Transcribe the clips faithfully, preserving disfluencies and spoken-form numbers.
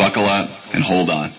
buckle up and hold on.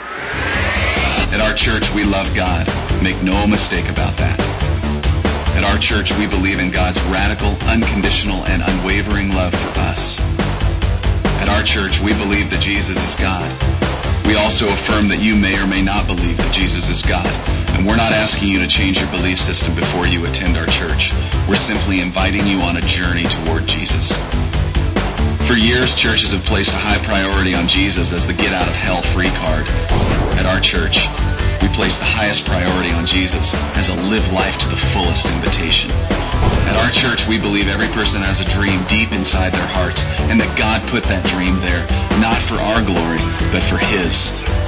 At our church, we love God. Make no mistake about that. At our church, we believe in God's radical, unconditional, and unwavering love for us. At our church, we believe that Jesus is God. We also affirm that you may or may not believe that Jesus is God. And we're not asking you to change your belief system before you attend our church. We're simply inviting you on a journey toward Jesus. For years, churches have placed a high priority on Jesus as the get-out-of-hell-free card. At our church, we place the highest priority on Jesus as a live life to the fullest invitation. At our church, we believe every person has a dream deep inside their hearts, and that God put that dream there, not for our glory, but for His.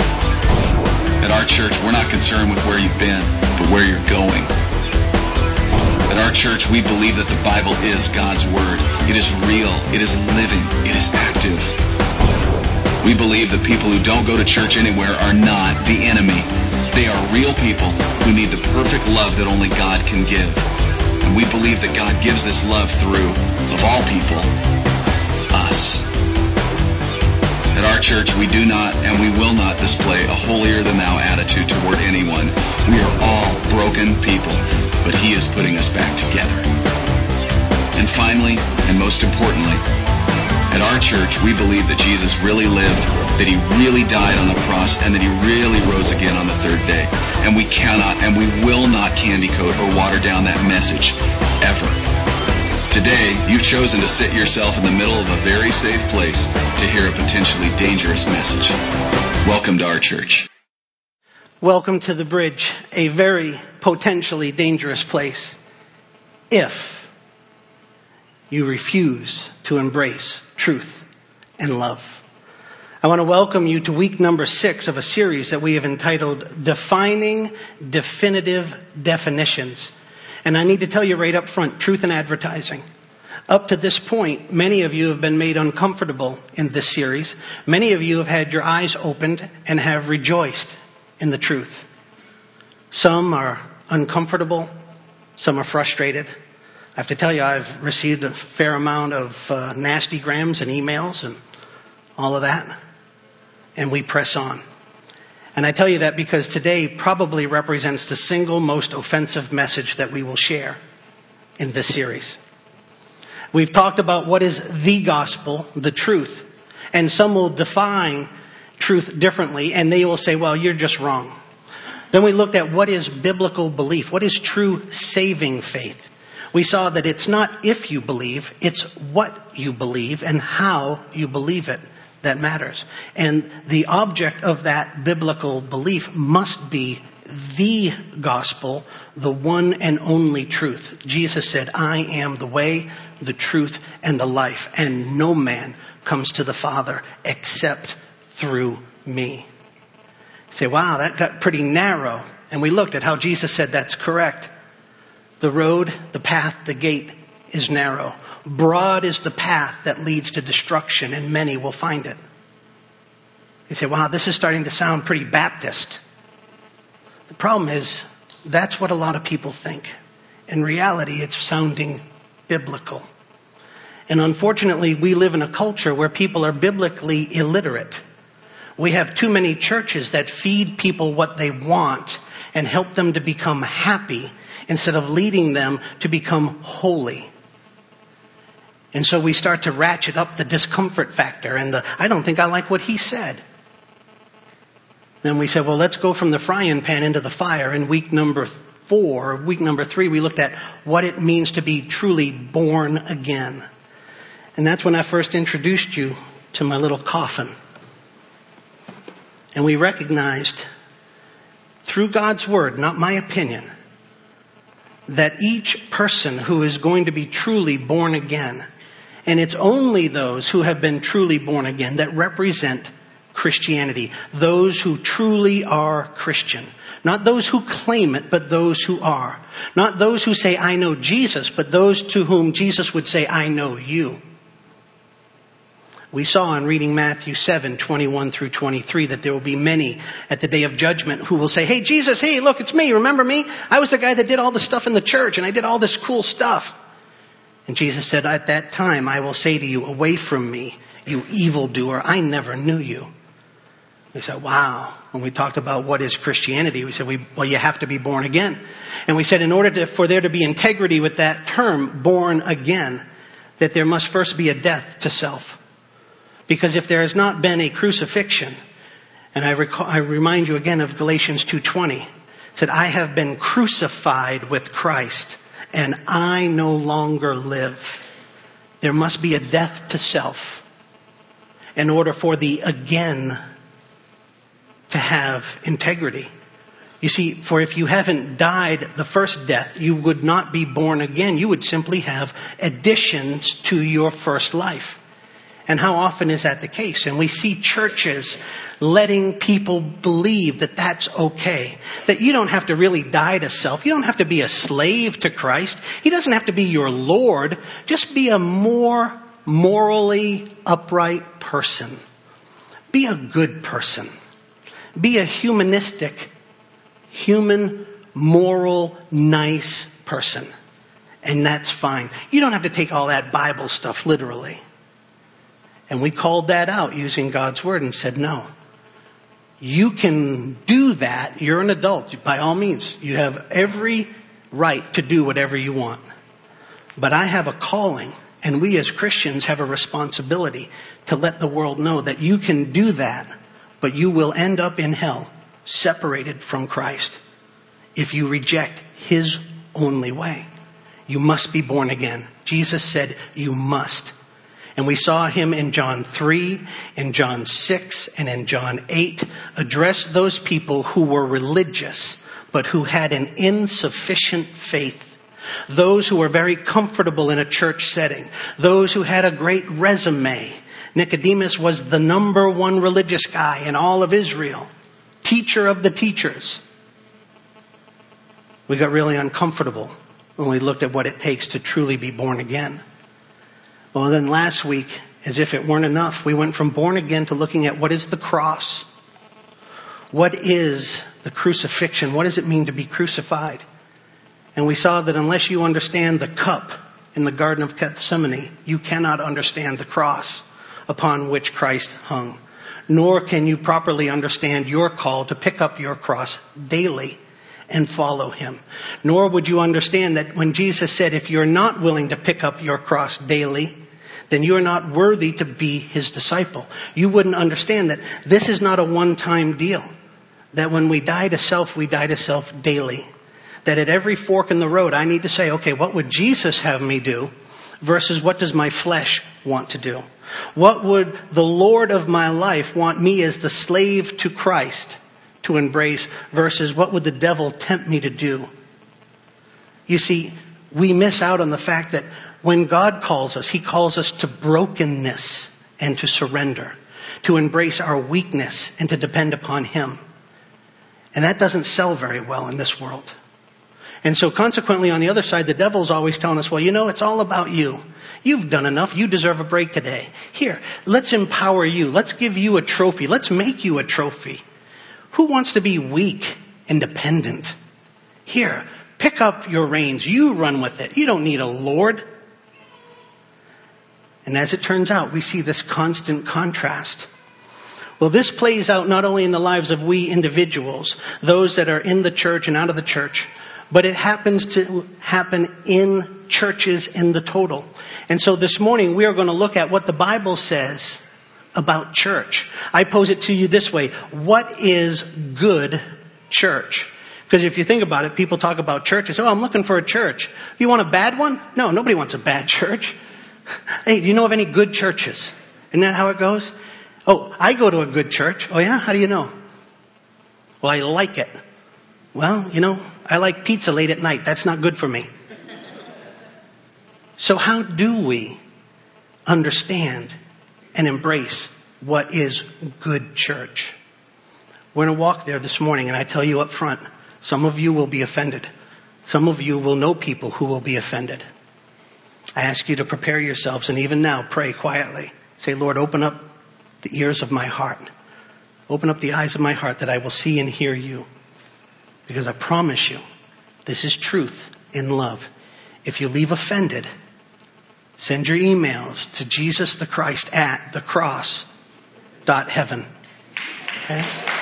At our church, we're not concerned with where you've been, but where you're going. At our church, we believe that the Bible is God's Word. It is real. It is living. It is active. We believe that people who don't go to church anywhere are not the enemy. They are real people who need the perfect love that only God can give. And we believe that God gives this love through, of all people, us. At our church, we do not and we will not display a holier-than-thou attitude toward anyone. We are all broken people, but He is putting us back together. And finally, and most importantly, at our church, we believe that Jesus really lived, that He really died on the cross, and that He really rose again on the third day. And we cannot and we will not candy coat or water down that message, ever. Today, you've chosen to sit yourself in the middle of a very safe place to hear a potentially dangerous message. Welcome to our church. Welcome to the Bridge, a very potentially dangerous place if you refuse to embrace truth and love. I want to welcome you to week number six of a series that we have entitled Defining Definitive Definitions. And I need to tell you right up front, truth in advertising. Up to this point, many of you have been made uncomfortable in this series. Many of you have had your eyes opened and have rejoiced in the truth. Some are uncomfortable. Some are frustrated. I have to tell you, I've received a fair amount of uh, nasty grams and emails and all of that. And we press on. And I tell you that because today probably represents the single most offensive message that we will share in this series. We've talked about what is the gospel, the truth. And some will define truth differently, and they will say, well, you're just wrong. Then we looked at what is biblical belief, what is true saving faith. We saw that it's not if you believe, it's what you believe and how you believe it that matters. And the object of that biblical belief must be the gospel, the one and only truth. Jesus said, I am the way, the truth, and the life, and no man comes to the Father except through me. You say, wow, that got pretty narrow. And we looked at how Jesus said that's correct. The road, the path, the gate is narrow. Broad is the path that leads to destruction, and many will find it. You say, wow, this is starting to sound pretty Baptist. The problem is, that's what a lot of people think. In reality, it's sounding biblical. And unfortunately, we live in a culture where people are biblically illiterate. We have too many churches that feed people what they want and help them to become happy instead of leading them to become holy. And so we start to ratchet up the discomfort factor and the, I don't think I like what he said. Then we said, well, let's go from the frying pan into the fire. In week number four, week number three, we looked at what it means to be truly born again. And that's when I first introduced you to my little coffin. And we recognized through God's word, not my opinion, that each person who is going to be truly born again, and it's only those who have been truly born again that represent Christianity, those who truly are Christian. Not those who claim it, but those who are. Not those who say, I know Jesus, but those to whom Jesus would say, I know you. We saw in reading Matthew seven, twenty-one through twenty-three, that there will be many at the day of judgment who will say, hey, Jesus, hey, look, it's me. Remember me? I was the guy that did all the stuff in the church, and I did all this cool stuff. And Jesus said, at that time, I will say to you, away from me, you evildoer, I never knew you. We said, wow. When we talked about what is Christianity, we said, we, well, you have to be born again. And we said in order to, for there to be integrity with that term, born again, that there must first be a death to self. Because if there has not been a crucifixion, and I, recall, I remind you again of Galatians two twenty, it said, I have been crucified with Christ, and I no longer live. There must be a death to self in order for the again to have integrity. You see, for if you haven't died the first death, you would not be born again. You would simply have additions to your first life. And how often is that the case? And we see churches letting people believe that that's okay. That you don't have to really die to self. You don't have to be a slave to Christ. He doesn't have to be your Lord. Just be a more morally upright person. Be a good person. Be a humanistic, human, moral, nice person. And that's fine. You don't have to take all that Bible stuff literally. And we called that out using God's word and said, no, you can do that. You're an adult. By all means, you have every right to do whatever you want. But I have a calling, and we as Christians have a responsibility to let the world know that you can do that, but you will end up in hell, separated from Christ, if you reject his only way. You must be born again. Jesus said you must. And we saw him in John three, in John six, and in John eight address those people who were religious, but who had an insufficient faith. Those who were very comfortable in a church setting. Those who had a great resume. Nicodemus was the number one religious guy in all of Israel. Teacher of the teachers. We got really uncomfortable when we looked at what it takes to truly be born again. Well, then last week, as if it weren't enough, we went from born again to looking at what is the cross. What is the crucifixion? What does it mean to be crucified? And we saw that unless you understand the cup in the Garden of Gethsemane, you cannot understand the cross upon which Christ hung. Nor can you properly understand your call to pick up your cross daily and follow him. Nor would you understand that when Jesus said, if you're not willing to pick up your cross daily, then you are not worthy to be his disciple. You wouldn't understand that this is not a one-time deal. That when we die to self, we die to self daily. That at every fork in the road, I need to say, okay, what would Jesus have me do versus what does my flesh want to do? What would the Lord of my life want me as the slave to Christ to embrace versus what would the devil tempt me to do? You see, we miss out on the fact that when God calls us, he calls us to brokenness and to surrender, to embrace our weakness and to depend upon him. And that doesn't sell very well in this world. And so consequently, on the other side, the devil's always telling us, well, you know, it's all about you. You've done enough. You deserve a break today. Here, let's empower you. Let's give you a trophy. Let's make you a trophy. Who wants to be weak and dependent? Here, pick up your reins. You run with it. You don't need a Lord. And as it turns out, we see this constant contrast. Well, this plays out not only in the lives of we individuals, those that are in the church and out of the church, but it happens to happen in churches in the total. And so this morning we are going to look at what the Bible says about church. I pose it to you this way. What is good church? Because if you think about it, people talk about churches. Oh, I'm looking for a church. You want a bad one? No, nobody wants a bad church. Hey, do you know of any good churches? Isn't that how it goes? Oh, I go to a good church. Oh yeah? How do you know? Well, I like it. Well, you know, I like pizza late at night. That's not good for me. So how do we understand and embrace what is good church? We're going to walk there this morning, and I tell you up front, some of you will be offended. Some of you will know people who will be offended. I ask you to prepare yourselves, and even now, pray quietly. Say, Lord, open up the ears of my heart. Open up the eyes of my heart that I will see and hear you. Because I promise you, this is truth in love. If you leave offended, send your emails to Jesus the Christ at the cross dot heaven. Okay?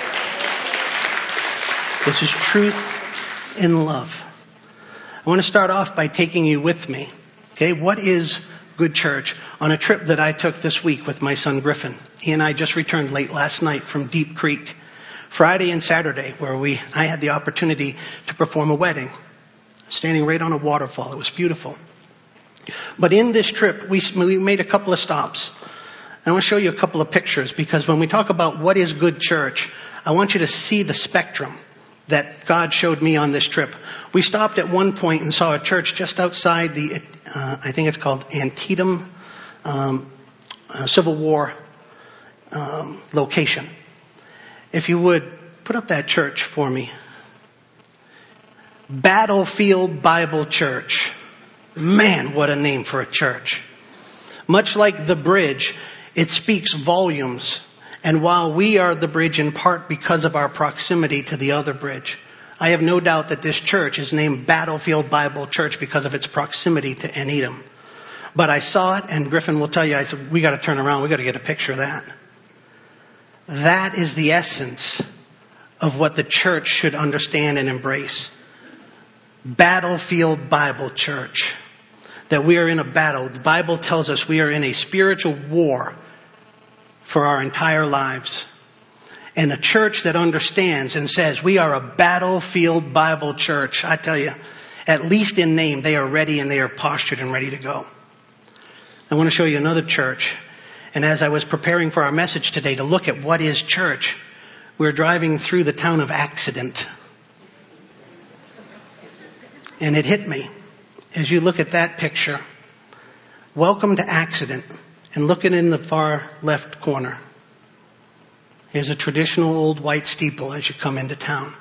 This is truth in love. I want to start off by taking you with me. Okay, what is good church? On a trip that I took this week with my son Griffin. He and I just returned late last night from Deep Creek. Friday and Saturday, where we I had the opportunity to perform a wedding. Standing right on a waterfall. It was beautiful. But in this trip, we, we made a couple of stops. I want to show you a couple of pictures, because when we talk about what is good church, I want you to see the spectrum that God showed me on this trip. We stopped at one point and saw a church just outside the, uh, I think it's called Antietam um, uh, Civil War um, location. If you would, put up that church for me. Battlefield Bible Church. Man, what a name for a church. Much like the bridge, it speaks volumes. And while we are the bridge in part because of our proximity to the other bridge, I have no doubt that this church is named Battlefield Bible Church because of its proximity to Antietam. But I saw it, and Griffin will tell you, I said, we got to turn around. We got to get a picture of that. That is the essence of what the church should understand and embrace. Battlefield Bible Church. That we are in a battle. The Bible tells us we are in a spiritual war for our entire lives. And a church that understands and says we are a Battlefield Bible Church. I tell you, at least in name, they are ready and they are postured and ready to go. I want to show you another church. And as I was preparing for our message today to look at what is church, we were driving through the town of Accident. And it hit me as you look at that picture. Welcome to Accident. And look at in the far left corner. Here's a traditional old white steeple as you come into town.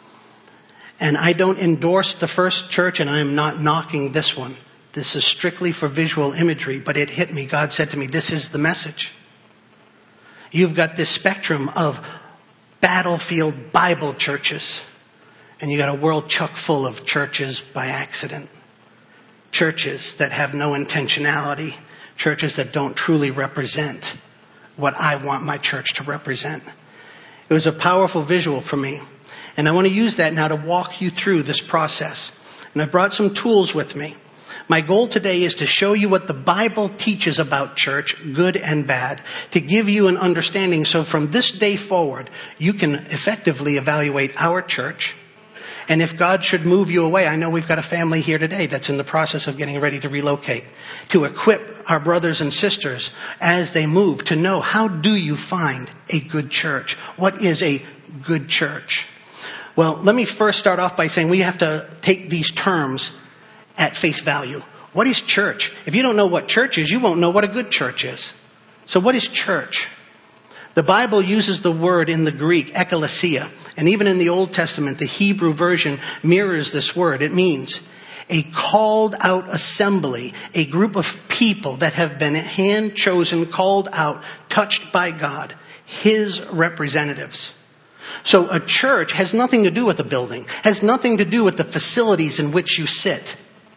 And I don't endorse the first church, and I am not knocking this one. This is strictly for visual imagery, but it hit me. God said to me, this is the message. You've got this spectrum of battlefield Bible churches, and you got a world chock full of churches by accident. Churches that have no intentionality. Churches that don't truly represent what I want my church to represent. It was a powerful visual for me. And I want to use that now to walk you through this process. And I've brought some tools with me. My goal today is to show you what the Bible teaches about church, good and bad, to give you an understanding so from this day forward, you can effectively evaluate our church. And if God should move you away, I know we've got a family here today that's in the process of getting ready to relocate, to equip our brothers and sisters as they move to know, how do you find a good church? What is a good church? Well, let me first start off by saying we have to take these terms at face value. What is church? If you don't know what church is, you won't know what a good church is. So what is church? The Bible uses the word in the Greek, ekklesia, and even in the Old Testament, the Hebrew version mirrors this word. It means a called out assembly, a group of people that have been hand chosen, called out, touched by God, His representatives. So a church has nothing to do with a building, has nothing to do with the facilities in which you sit.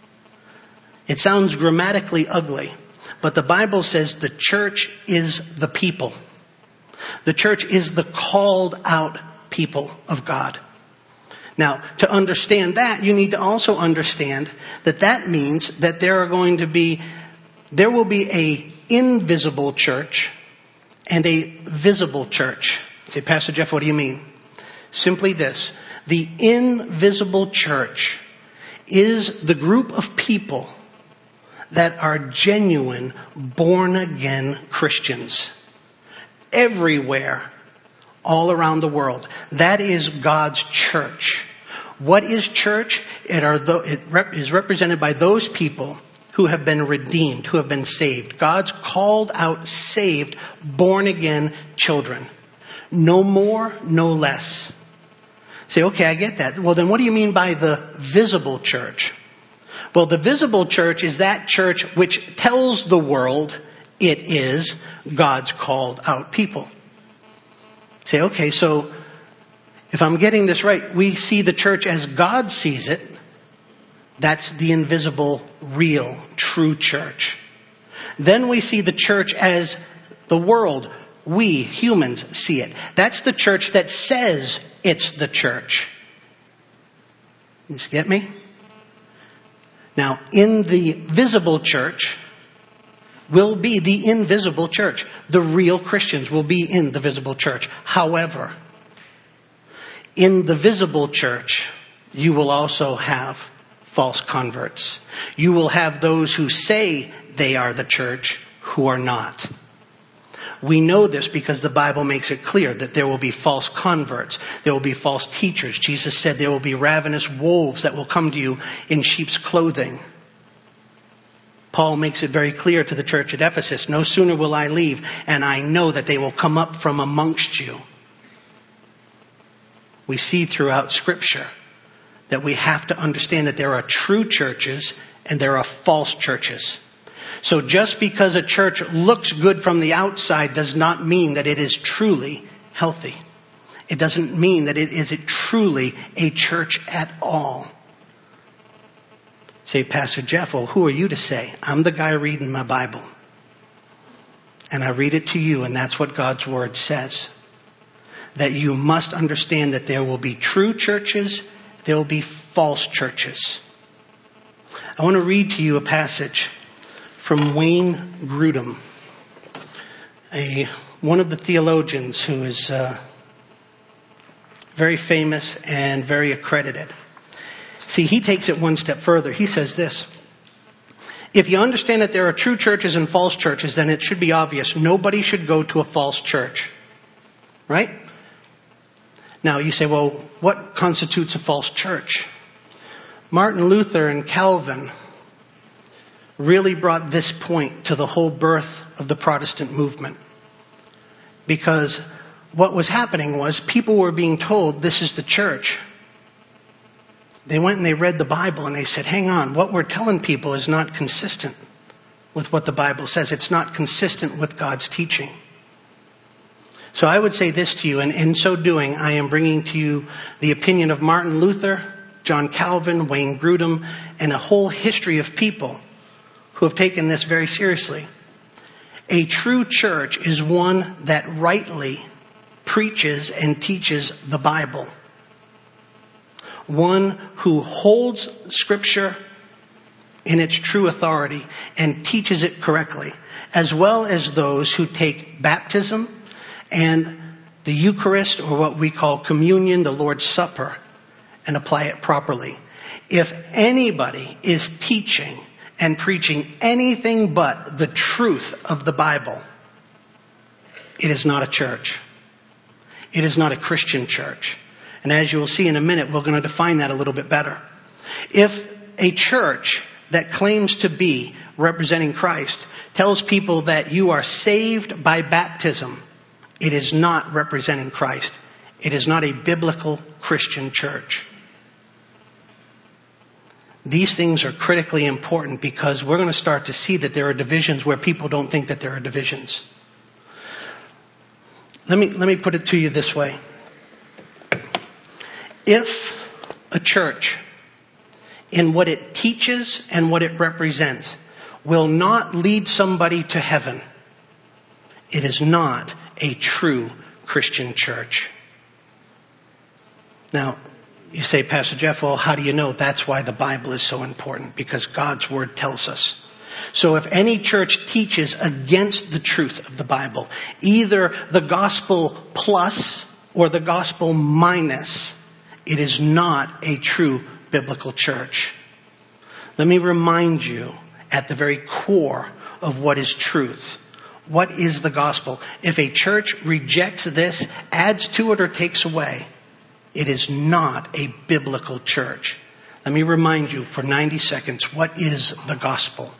It sounds grammatically ugly, but the Bible says the church is the people. The church is the called out people of God. Now, to understand that, you need to also understand that that means that there are going to be, there will be a invisible church and a visible church. I say, Pastor Jeff, what do you mean? Simply this. The invisible church is the group of people that are genuine, born-again Christians. Everywhere, all around the world. That is God's church. What is church? It, are the, it rep, is represented by those people who have been redeemed, who have been saved. God's called out, saved, born-again children. No more, no less. Say, okay, I get that. Well, then what do you mean by the visible church? Well, the visible church is that church which tells the world it is God's called out people. Say, okay, so if I'm getting this right, we see the church as God sees it. That's the invisible, real, true church. Then we see the church as the world We, humans, see it. That's the church that says it's the church. You get me? Now, in the visible church will be the invisible church. The real Christians will be in the visible church. However, in the visible church, you will also have false converts. You will have those who say they are the church who are not. We know this because the Bible makes it clear that there will be false converts. There will be false teachers. Jesus said there will be ravenous wolves that will come to you in sheep's clothing. Paul makes it very clear to the church at Ephesus, no sooner will I leave, and I know that they will come up from amongst you. We see throughout Scripture that we have to understand that there are true churches and there are false churches. So just because a church looks good from the outside does not mean that it is truly healthy. It doesn't mean that it is truly a church at all. Say, Pastor Jeff, well, who are you to say? I'm the guy reading my Bible. And I read it to you, and that's what God's Word says. That you must understand that there will be true churches, there will be false churches. I want to read to you a passage from Wayne Grudem, a one of the theologians who is uh, very famous and very accredited. See, he takes it one step further. He says this: if you understand that there are true churches and false churches, then it should be obvious nobody should go to a false church. Right? Now you say, well, what constitutes a false church? Martin Luther and Calvin really brought this point to the whole birth of the Protestant movement. Because what was happening was people were being told this is the church. They went and they read the Bible and they said, hang on, what we're telling people is not consistent with what the Bible says. It's not consistent with God's teaching. So I would say this to you, and in so doing, I am bringing to you the opinion of Martin Luther, John Calvin, Wayne Grudem, and a whole history of people who have taken this very seriously. A true church is one that rightly preaches and teaches the Bible. One who holds Scripture in its true authority and teaches it correctly, as well as those who take baptism and the Eucharist, or what we call communion, the Lord's Supper, and apply it properly. If anybody is teaching and preaching anything but the truth of the Bible, it is not a church. It is not a Christian church. And as you will see in a minute, we're going to define that a little bit better. If a church that claims to be representing Christ tells people that you are saved by baptism, it is not representing Christ. It is not a biblical Christian church. These things are critically important because we're going to start to see that there are divisions where people don't think that there are divisions. Let me, let me put it to you this way. If a church, in what it teaches and what it represents, will not lead somebody to heaven, it is not a true Christian church. Now, you say, Pastor Jeff, well, how do you know? That's why the Bible is so important, because God's Word tells us. So if any church teaches against the truth of the Bible, either the gospel plus or the gospel minus, it is not a true biblical church. Let me remind you at the very core of what is truth. What is the gospel? If a church rejects this, adds to it, or takes away, it is not a biblical church. Let me remind you for ninety seconds, what is the gospel?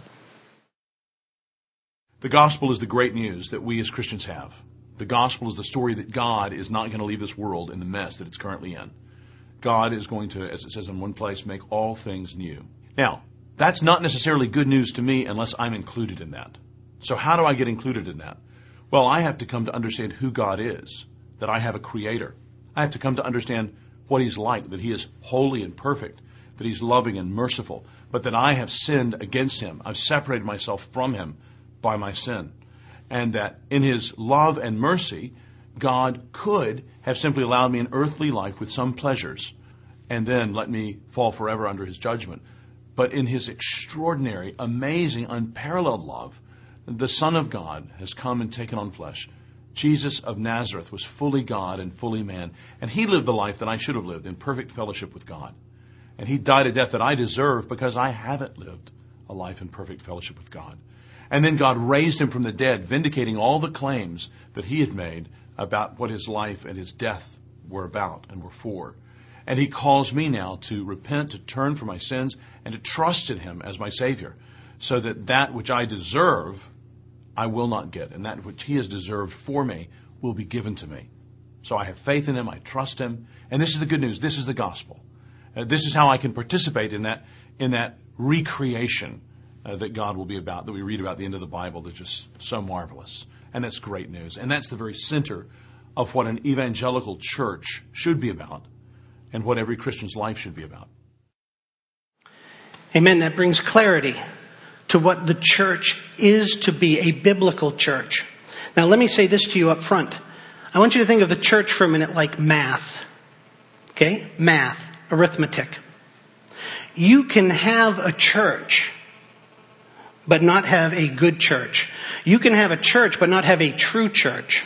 The gospel is the great news that we as Christians have. The gospel is the story that God is not going to leave this world in the mess that it's currently in. God is going to, as it says in one place, make all things new. Now, that's not necessarily good news to me unless I'm included in that. So how do I get included in that? Well, I have to come to understand who God is, that I have a creator. I have to come to understand what he's like, that he is holy and perfect, that he's loving and merciful, but that I have sinned against him. I've separated myself from him by my sin. and that in his love and mercy, God could have simply allowed me an earthly life with some pleasures and then let me fall forever under his judgment. But in his extraordinary, amazing, unparalleled love, the Son of God has come and taken on flesh. Jesus of Nazareth was fully God and fully man, and he lived the life that I should have lived in perfect fellowship with God. And he died a death that I deserve because I haven't lived a life in perfect fellowship with God. And then God raised him from the dead, vindicating all the claims that he had made about what his life and his death were about and were for. And he calls me now to repent, to turn from my sins, and to trust in him as my Savior, so that that which I deserve, I will not get, and that which he has deserved for me will be given to me. So I have faith in him, I trust him, and this is the good news, this is the gospel. Uh, this is how I can participate in that in that recreation uh, that God will be about, that we read about at the end of the Bible, that's just so marvelous. And that's great news. And that's the very center of what an evangelical church should be about and what every Christian's life should be about. Amen. That brings clarity to what the church is to be, a biblical church. Now, let me say this to you up front. I want you to think of the church for a minute like math. Okay? Math, arithmetic. You can have a church but not have a good church. You can have a church but not have a true church.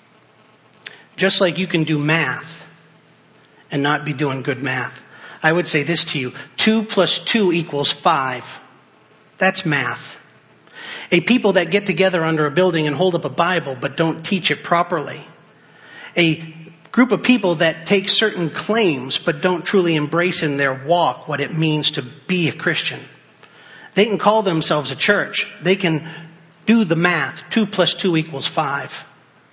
Just like you can do math and not be doing good math. I would say this to you. Two plus two equals five. That's math. A people that get together under a building and hold up a Bible but don't teach it properly. A group of people that take certain claims but don't truly embrace in their walk what it means to be a Christian. They can call themselves a church. They can do the math. Two plus two equals five.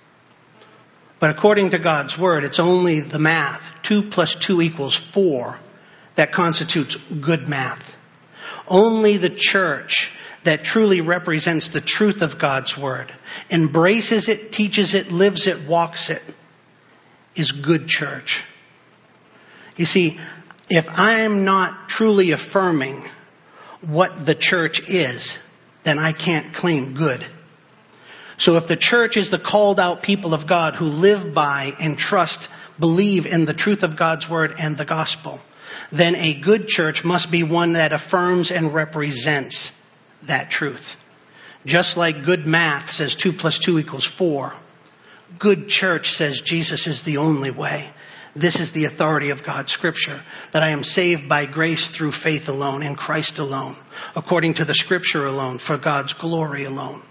But according to God's word, it's only the math. Two plus two equals four that constitutes good math. Only the church that truly represents the truth of God's word, embraces it, teaches it, lives it, walks it, is good church. You see, if I'm not truly affirming what the church is, then I can't claim good. So if the church is the called out people of God who live by and trust, believe in the truth of God's word and the gospel, then a good church must be one that affirms and represents that truth. Just like good math says two plus two equals four, good church says Jesus is the only way. This is the authority of God's scripture, that I am saved by grace through faith alone, in Christ alone, according to the scripture alone, for God's glory alone.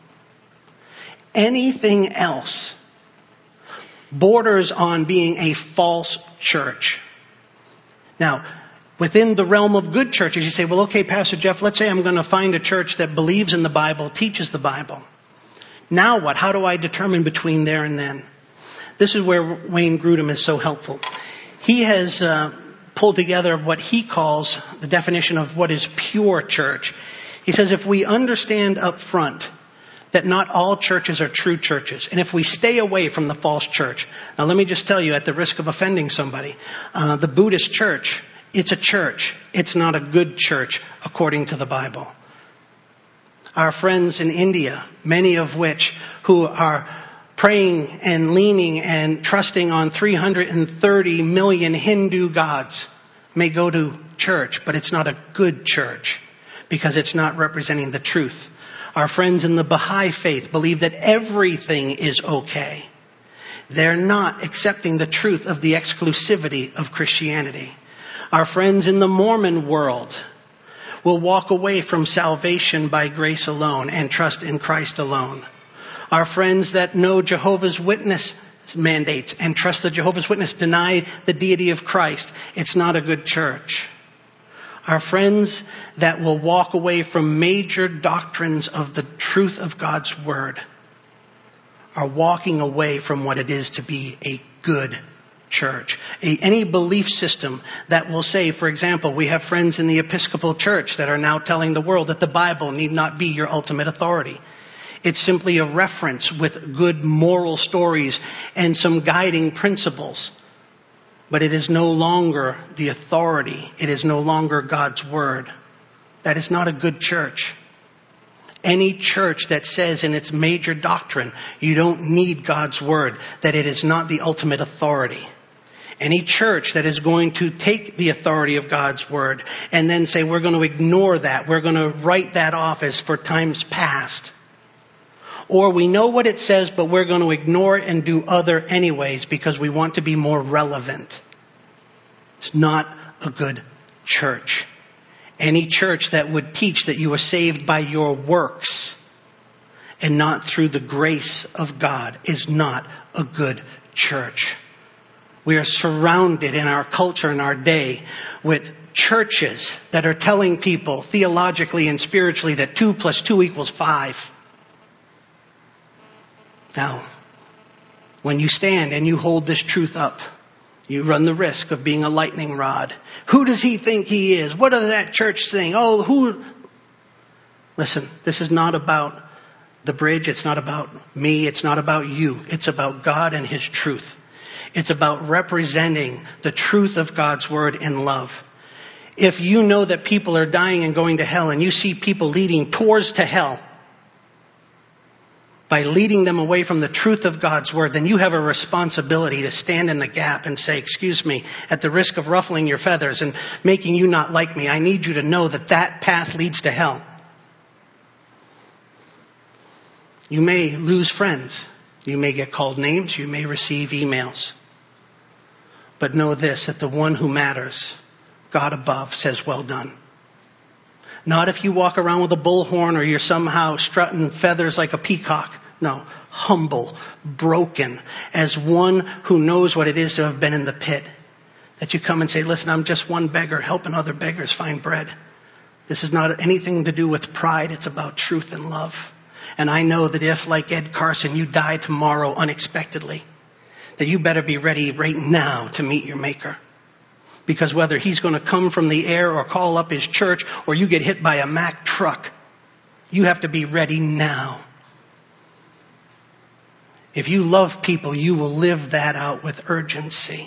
Anything else borders on being a false church. Now, within the realm of good churches, you say, well, okay, Pastor Jeff, let's say I'm going to find a church that believes in the Bible, teaches the Bible. Now what? How do I determine between there and then? This is where Wayne Grudem is so helpful. He has uh, pulled together what he calls the definition of what is pure church. He says if we understand up front that not all churches are true churches, and if we stay away from the false church. Now let me just tell you, at the risk of offending somebody, uh, the Buddhist church, it's a church. It's not a good church according to the Bible. Our friends in India, many of which who are praying and leaning and trusting on three hundred thirty million Hindu gods, may go to church, but it's not a good church because it's not representing the truth. Our friends in the Baha'i faith believe that everything is okay. They're not accepting the truth of the exclusivity of Christianity. Our friends in the Mormon world will walk away from salvation by grace alone and trust in Christ alone. Our friends that know Jehovah's Witness mandates and trust the Jehovah's Witness deny the deity of Christ. It's not a good church. Our friends that will walk away from major doctrines of the truth of God's word are walking away from what it is to be a good church. A, any belief system that will say, for example, we have friends in the Episcopal Church that are now telling the world that the Bible need not be your ultimate authority. It's simply a reference with good moral stories and some guiding principles. But it is no longer the authority. It is no longer God's word. That is not a good church. Any church that says in its major doctrine, you don't need God's word, that it is not the ultimate authority. Any church that is going to take the authority of God's word and then say, we're going to ignore that, we're going to write that off as for times past. Or we know what it says, but we're going to ignore it and do other anyways because we want to be more relevant. It's not a good church. Any church that would teach that you are saved by your works and not through the grace of God is not a good church. We are surrounded in our culture, in our day, with churches that are telling people theologically and spiritually that two plus two equals five. Now, when you stand and you hold this truth up, you run the risk of being a lightning rod. Who does he think he is? What does that church think? Oh, who? Listen, this is not about the bridge. It's not about me. It's not about you. It's about God and his truth. It's about representing the truth of God's word in love. If you know that people are dying and going to hell and you see people leading tours to hell, by leading them away from the truth of God's word, then you have a responsibility to stand in the gap and say, excuse me, at the risk of ruffling your feathers and making you not like me, I need you to know that that path leads to hell. You may lose friends. You may get called names. You may receive emails. But know this, that the one who matters, God above, says, well done. Not if you walk around with a bullhorn or you're somehow strutting feathers like a peacock. No, humble, broken, as one who knows what it is to have been in the pit. That you come and say, listen, I'm just one beggar helping other beggars find bread. This is not anything to do with pride. It's about truth and love. And I know that if, like Ed Carson, you die tomorrow unexpectedly, that you better be ready right now to meet your Maker. Because whether he's going to come from the air or call up his church or you get hit by a Mack truck, you have to be ready now. If you love people, you will live that out with urgency.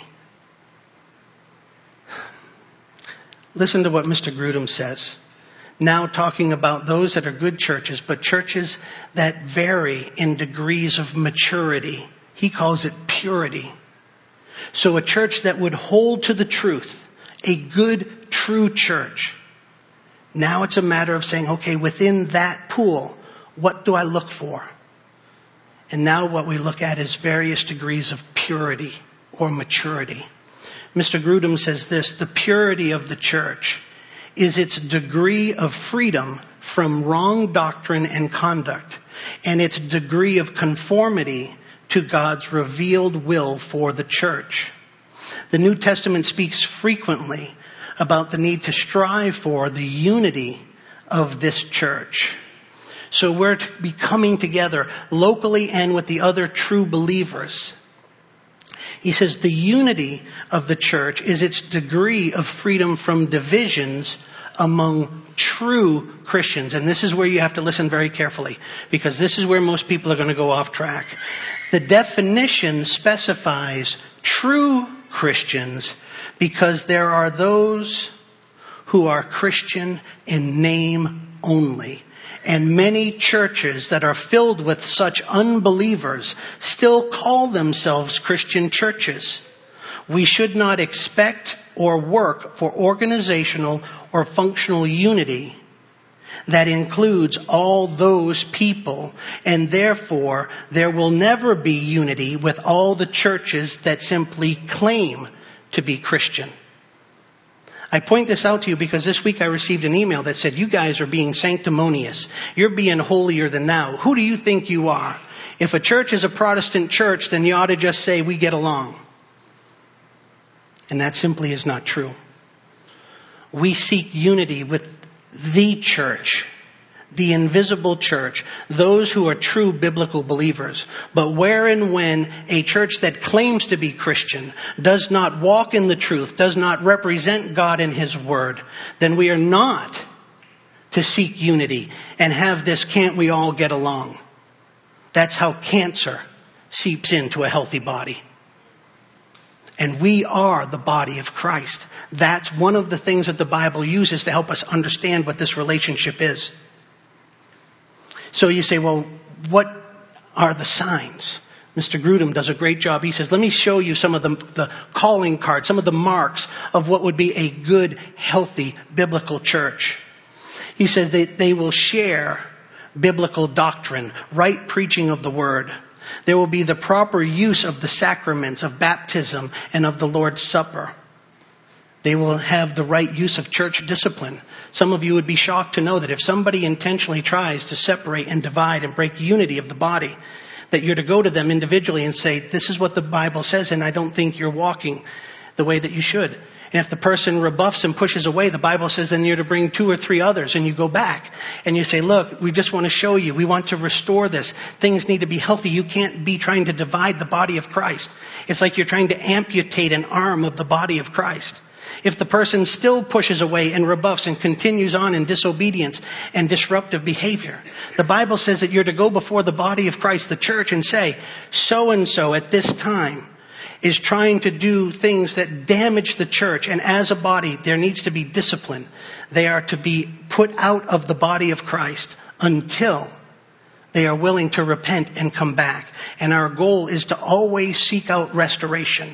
Listen to what Mister Grudem says. Now talking about those that are good churches, but churches that vary in degrees of maturity. He calls it purity. So a church that would hold to the truth, a good, true church. Now it's a matter of saying, okay, within that pool, what do I look for? And now what we look at is various degrees of purity or maturity. Mister Grudem says this, the purity of the church is its degree of freedom from wrong doctrine and conduct, and its degree of conformity to God's revealed will for the church. The New Testament speaks frequently about the need to strive for the unity of this church. So we're to be coming together locally and with the other true believers. He says the unity of the church is its degree of freedom from divisions among true Christians. And this is where you have to listen very carefully, because this is where most people are going to go off track. The definition specifies true Christians because there are those who are Christian in name only. And many churches that are filled with such unbelievers still call themselves Christian churches. We should not expect or work for organizational or functional unity that includes all those people, and therefore there will never be unity with all the churches that simply claim to be Christian. I point this out to you because this week I received an email that said, you guys are being sanctimonious. You're being holier than thou. Who do you think you are? If a church is a Protestant church, then you ought to just say, we get along. And that simply is not true. We seek unity with the church, the invisible church, those who are true biblical believers. But where and when a church that claims to be Christian does not walk in the truth, does not represent God in His Word, then we are not to seek unity and have this can't we all get along. That's how cancer seeps into a healthy body. And we are the body of Christ. That's one of the things that the Bible uses to help us understand what this relationship is. So you say, well, what are the signs? Mister Grudem does a great job. He says, let me show you some of the, the calling cards, some of the marks of what would be a good, healthy, biblical church. He said that they will share biblical doctrine, right preaching of the word. There will be the proper use of the sacraments of baptism and of the Lord's Supper. They will have the right use of church discipline. Some of you would be shocked to know that if somebody intentionally tries to separate and divide and break unity of the body, that you're to go to them individually and say, this is what the Bible says, and I don't think you're walking the way that you should. And if the person rebuffs and pushes away, the Bible says then you're to bring two or three others, and you go back and you say, look, we just want to show you. We want to restore this. Things need to be healthy. You can't be trying to divide the body of Christ. It's like you're trying to amputate an arm of the body of Christ. If the person still pushes away and rebuffs and continues on in disobedience and disruptive behavior, the Bible says that you're to go before the body of Christ, the church, and say, so-and-so at this time is trying to do things that damage the church, and as a body, there needs to be discipline. They are to be put out of the body of Christ until they are willing to repent and come back. And our goal is to always seek out restoration.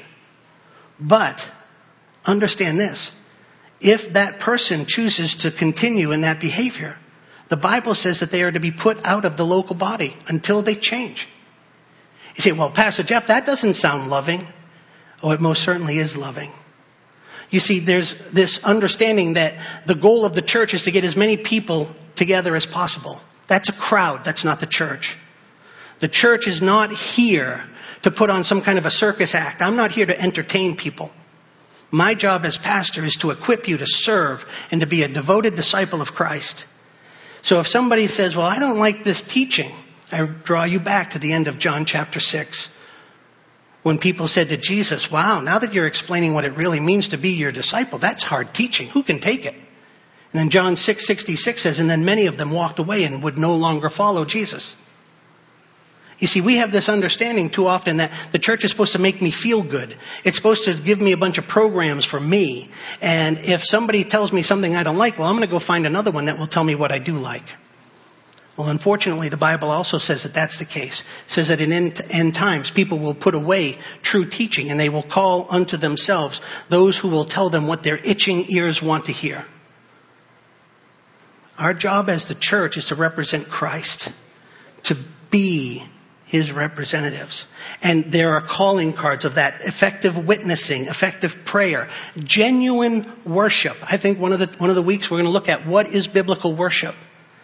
But understand this. If that person chooses to continue in that behavior, the Bible says that they are to be put out of the local body until they change. You say, well, Pastor Jeff, that doesn't sound loving. Oh, it most certainly is loving. You see, there's this understanding that the goal of the church is to get as many people together as possible. That's a crowd. That's not the church. The church is not here to put on some kind of a circus act. I'm not here to entertain people. My job as pastor is to equip you to serve and to be a devoted disciple of Christ. So if somebody says, well, I don't like this teaching, I draw you back to the end of John chapter six. When people said to Jesus, wow, now that you're explaining what it really means to be your disciple, that's hard teaching. Who can take it? And then John six sixty-six says, and then many of them walked away and would no longer follow Jesus. You see, we have this understanding too often that the church is supposed to make me feel good. It's supposed to give me a bunch of programs for me. And if somebody tells me something I don't like, well, I'm going to go find another one that will tell me what I do like. Well, unfortunately, the Bible also says that that's the case. It says that in end, end times, people will put away true teaching, and they will call unto themselves those who will tell them what their itching ears want to hear. Our job as the church is to represent Christ, to be his representatives. And there are calling cards of that: effective witnessing, effective prayer, genuine worship. I think one of the one of the weeks we're going to look at what is biblical worship.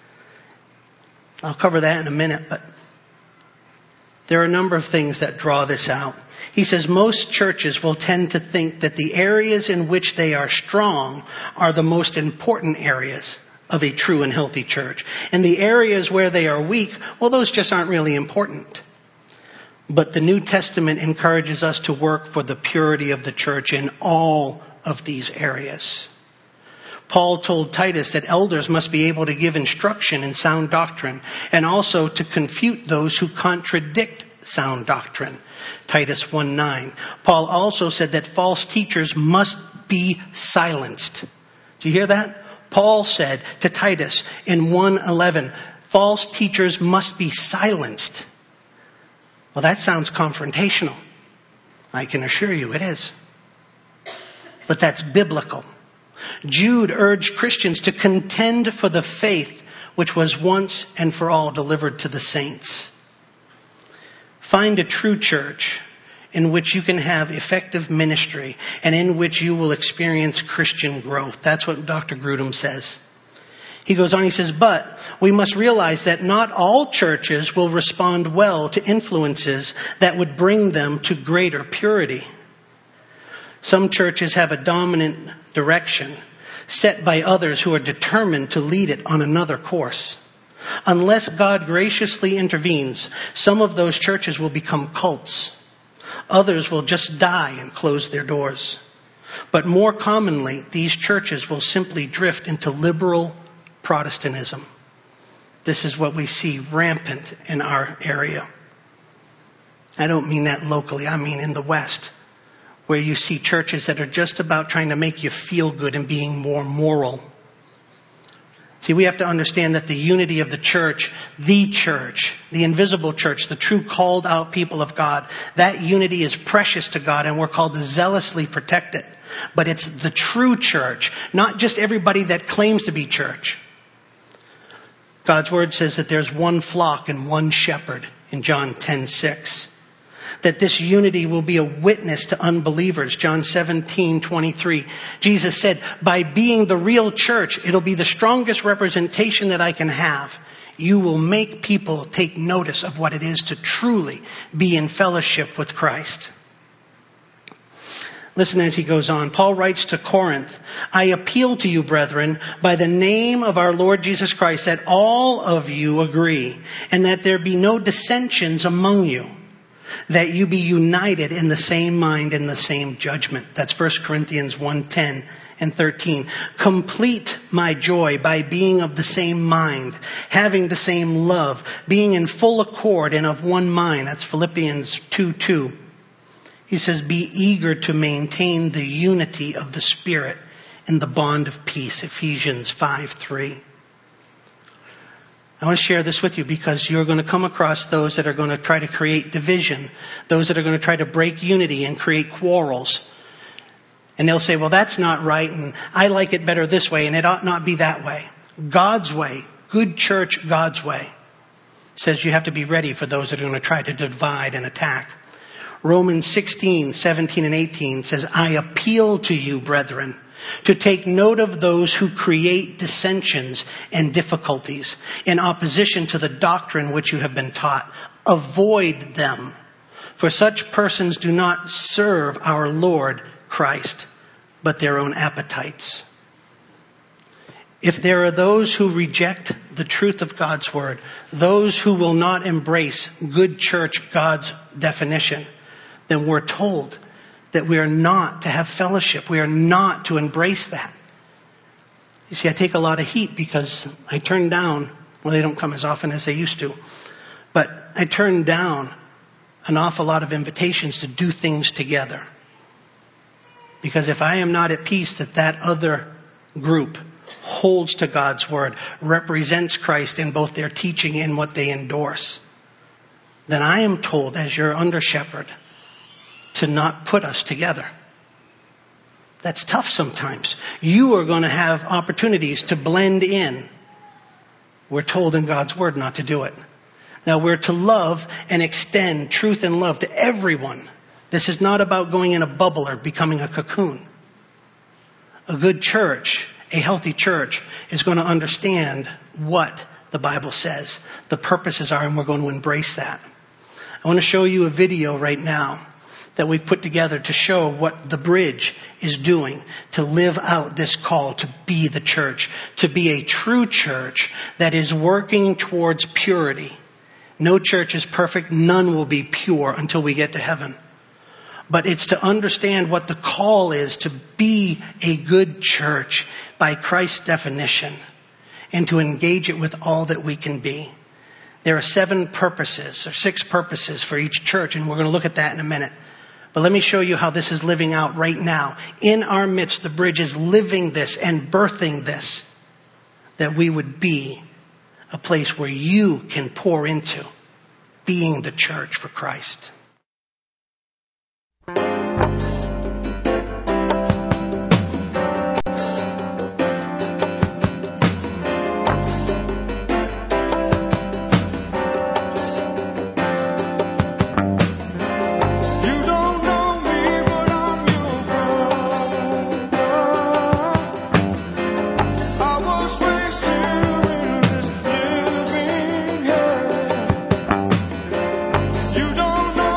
I'll cover that in a minute, but there are a number of things that draw this out. He says most churches will tend to think that the areas in which they are strong are the most important areas of a true and healthy church. And the areas where they are weak, well, those just aren't really important. But the New Testament encourages us to work for the purity of the church in all of these areas. Paul told Titus that elders must be able to give instruction in sound doctrine and also to confute those who contradict sound doctrine. Titus one nine. Paul also said that false teachers must be silenced. Do you hear that? Paul said to Titus in one eleven, false teachers must be silenced. Well, that sounds confrontational. I can assure you it is. But that's biblical. Jude urged Christians to contend for the faith which was once and for all delivered to the saints. Find a true church in which you can have effective ministry and in which you will experience Christian growth. That's what Doctor Grudem says. He goes on, he says, but we must realize that not all churches will respond well to influences that would bring them to greater purity. Some churches have a dominant direction set by others who are determined to lead it on another course. Unless God graciously intervenes, some of those churches will become cults. Others will just die and close their doors. But more commonly, these churches will simply drift into liberal Protestantism. This is what we see rampant in our area. I don't mean that locally, I mean in the West, where you see churches that are just about trying to make you feel good and being more moral. See, we have to understand that the unity of the church, the church, the invisible church, the true called out people of God, that unity is precious to God and we're called to zealously protect it. But it's the true church, not just everybody that claims to be church. God's word says that there's one flock and one shepherd in John ten six. That this unity will be a witness to unbelievers. John seventeen twenty-three. Jesus said, by being the real church, it'll be the strongest representation that I can have. You will make people take notice of what it is to truly be in fellowship with Christ. Listen as he goes on. Paul writes to Corinth, I appeal to you, brethren, by the name of our Lord Jesus Christ, that all of you agree, and that there be no dissensions among you, that you be united in the same mind and the same judgment. That's First Corinthians one ten and thirteen. Complete my joy by being of the same mind, having the same love, being in full accord and of one mind. That's Philippians two two. He says, be eager to maintain the unity of the Spirit in the bond of peace. Ephesians five three. I want to share this with you because you're going to come across those that are going to try to create division, those that are going to try to break unity and create quarrels. And they'll say, well, that's not right, and I like it better this way, and it ought not be that way. God's way, good church, God's way, says you have to be ready for those that are going to try to divide and attack. Romans sixteen seventeen and eighteen says, I appeal to you, brethren, to take note of those who create dissensions and difficulties in opposition to the doctrine which you have been taught. Avoid them, for such persons do not serve our Lord Christ, but their own appetites. If there are those who reject the truth of God's word, those who will not embrace good church, God's definition, then we're told that we are not to have fellowship. We are not to embrace that. You see, I take a lot of heat because I turn down, well, they don't come as often as they used to, but I turn down an awful lot of invitations to do things together. Because if I am not at peace that that other group holds to God's word, represents Christ in both their teaching and what they endorse, then I am told as your under shepherd to not put us together. That's tough sometimes. You are going to have opportunities to blend in. We're told in God's word not to do it. Now we're to love and extend truth and love to everyone. This is not about going in a bubble or becoming a cocoon. A good church, a healthy church, is going to understand what the Bible says, the purposes are, and we're going to embrace that. I want to show you a video right now that we've put together to show what the Bridge is doing to live out this call to be the church, to be a true church that is working towards purity. No church is perfect. None will be pure until we get to heaven. But it's to understand what the call is to be a good church by Christ's definition and to engage it with all that we can be. There are seven purposes or six purposes for each church, and we're going to look at that in a minute. But let me show you how this is living out right now. In our midst, the Bridge is living this and birthing this, that we would be a place where you can pour into being the church for Christ. You don't know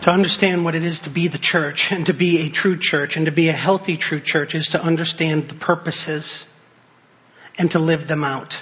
To understand what it is to be the church and to be a true church and to be a healthy true church is to understand the purposes and to live them out.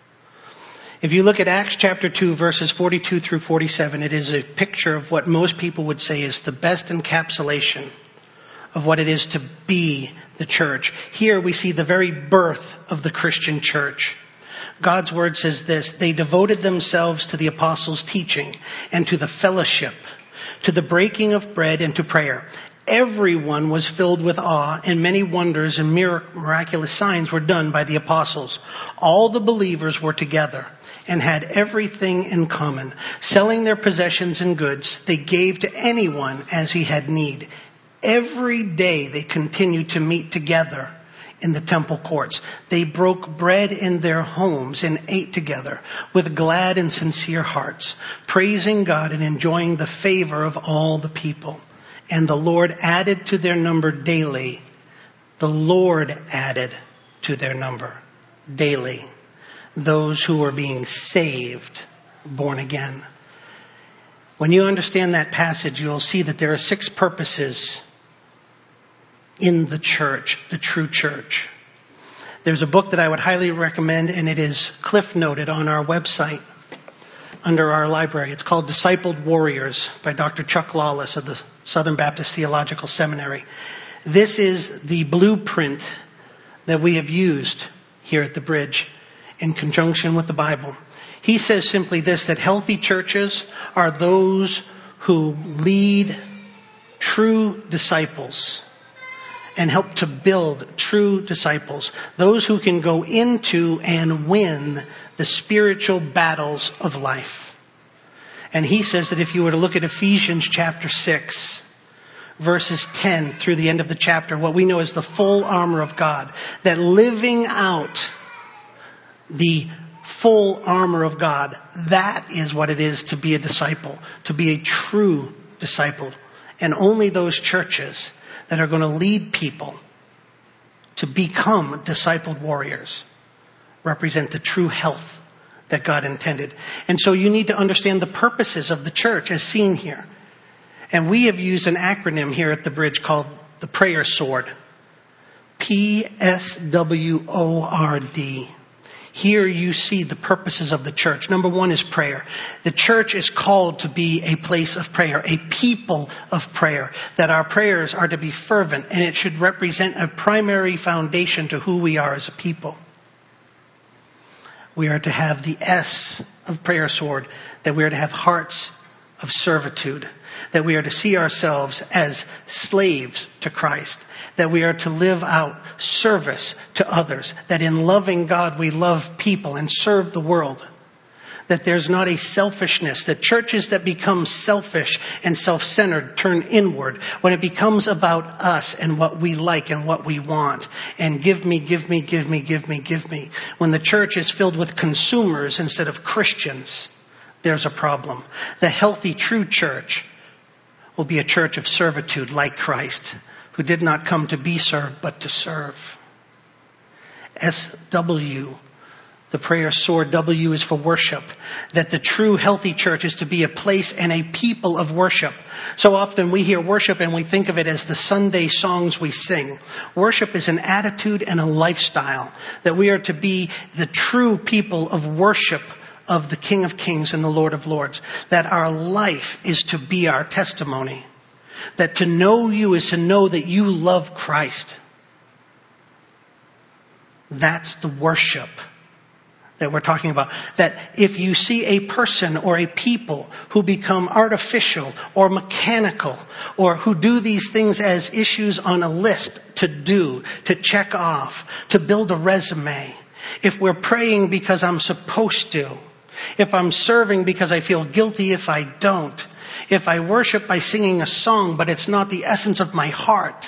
If you look at Acts chapter two, verses forty-two through forty-seven, it is a picture of what most people would say is the best encapsulation of what it is to be the church. Here we see the very birth of the Christian church. God's word says this: they devoted themselves to the apostles' teaching and to the fellowship, to the breaking of bread and to prayer. Everyone was filled with awe, and many wonders and miraculous signs were done by the apostles. All the believers were together and had everything in common. Selling their possessions and goods, they gave to anyone as he had need. Every day they continued to meet together in the temple courts. They broke bread in their homes and ate together with glad and sincere hearts, praising God and enjoying the favor of all the people. And the Lord added to their number daily. The Lord added to their number daily those who were being saved, born again. When you understand that passage, you'll see that there are six purposes in the church, the true church. There's a book that I would highly recommend, and it is cliff noted on our website under our library. It's called Discipled Warriors by Doctor Chuck Lawless of the Southern Baptist Theological Seminary. This is the blueprint that we have used here at the Bridge in conjunction with the Bible. He says simply this, that healthy churches are those who lead true disciples and help to build true disciples. Those who can go into and win the spiritual battles of life. And he says that if you were to look at Ephesians chapter six, verses ten through the end of the chapter, what we know is the full armor of God, that living out the full armor of God, that is what it is to be a disciple, to be a true disciple. And only those churches that are going to lead people to become discipled warriors represent the true health that God intended. And so you need to understand the purposes of the church as seen here. And we have used an acronym here at the Bridge called the Prayer Sword. P S W O R D. Here you see the purposes of the church. Number one is prayer. The church is called to be a place of prayer, a people of prayer, that our prayers are to be fervent, and it should represent a primary foundation to who we are as a people. We are to have the S of Prayer Sword, that we are to have hearts of servitude, that we are to see ourselves as slaves to Christ, that we are to live out service to others, that in loving God we love people and serve the world, that there's not a selfishness, that churches that become selfish and self-centered turn inward when it becomes about us and what we like and what we want, and give me, give me, give me, give me, give me. When the church is filled with consumers instead of Christians, there's a problem. The healthy, true church will be a church of servitude like Christ, who did not come to be served, but to serve. S W, the prayer sword, W is for worship. That the true healthy church is to be a place and a people of worship. So often we hear worship and we think of it as the Sunday songs we sing. Worship is an attitude and a lifestyle. That we are to be the true people of worship of the King of Kings and the Lord of Lords. That our life is to be our testimony. That to know you is to know that you love Christ. That's the worship that we're talking about. That if you see a person or a people who become artificial or mechanical, or who do these things as issues on a list to do, to check off, to build a resume, if we're praying because I'm supposed to, if I'm serving because I feel guilty if I don't, if I worship by singing a song, but it's not the essence of my heart,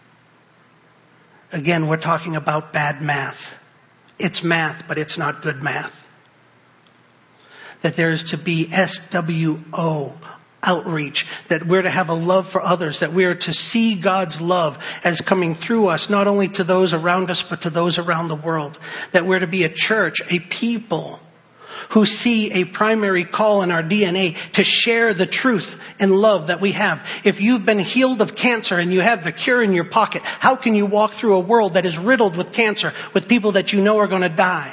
again, we're talking about bad math. It's math, but it's not good math. That there is to be S W O, outreach. That we're to have a love for others. That we're to see God's love as coming through us, not only to those around us, but to those around the world. That we're to be a church, a people who see a primary call in our D N A to share the truth and love that we have. If you've been healed of cancer and you have the cure in your pocket, how can you walk through a world that is riddled with cancer, with people that you know are going to die?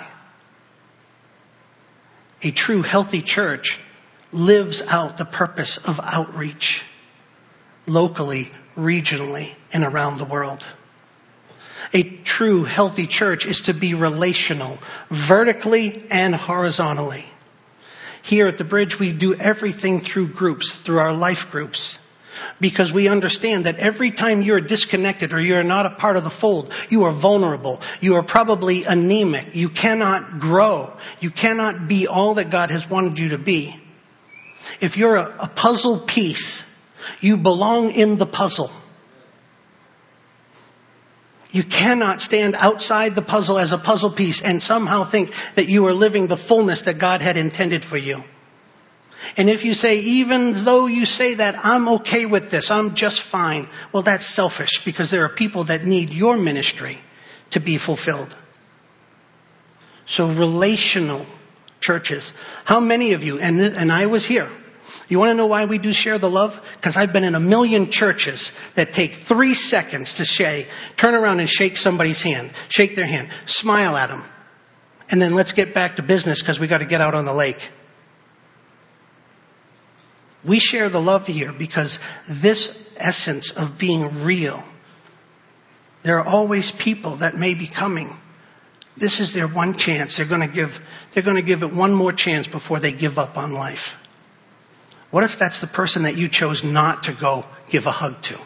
A true healthy church lives out the purpose of outreach, locally, regionally, and around the world. A true healthy church is to be relational, vertically and horizontally. Here at the Bridge, we do everything through groups, through our life groups, because we understand that every time you're disconnected or you're not a part of the fold, you are vulnerable. You are probably anemic. You cannot grow. You cannot be all that God has wanted you to be. If you're a, a puzzle piece, you belong in the puzzle. You cannot stand outside the puzzle as a puzzle piece and somehow think that you are living the fullness that God had intended for you. And if you say, even though you say that, I'm okay with this, I'm just fine, well, that's selfish, because there are people that need your ministry to be fulfilled. So relational churches. How many of you, and, and I was here, you want to know why we do share the love? Because I've been in a million churches that take three seconds to say, turn around and shake somebody's hand, shake their hand, smile at them, and then let's get back to business because we got to get out on the lake. We share the love here because this essence of being real, there are always people that may be coming. This is their one chance. They're going to give, they're going to give it one more chance before they give up on life. What if that's the person that you chose not to go give a hug to?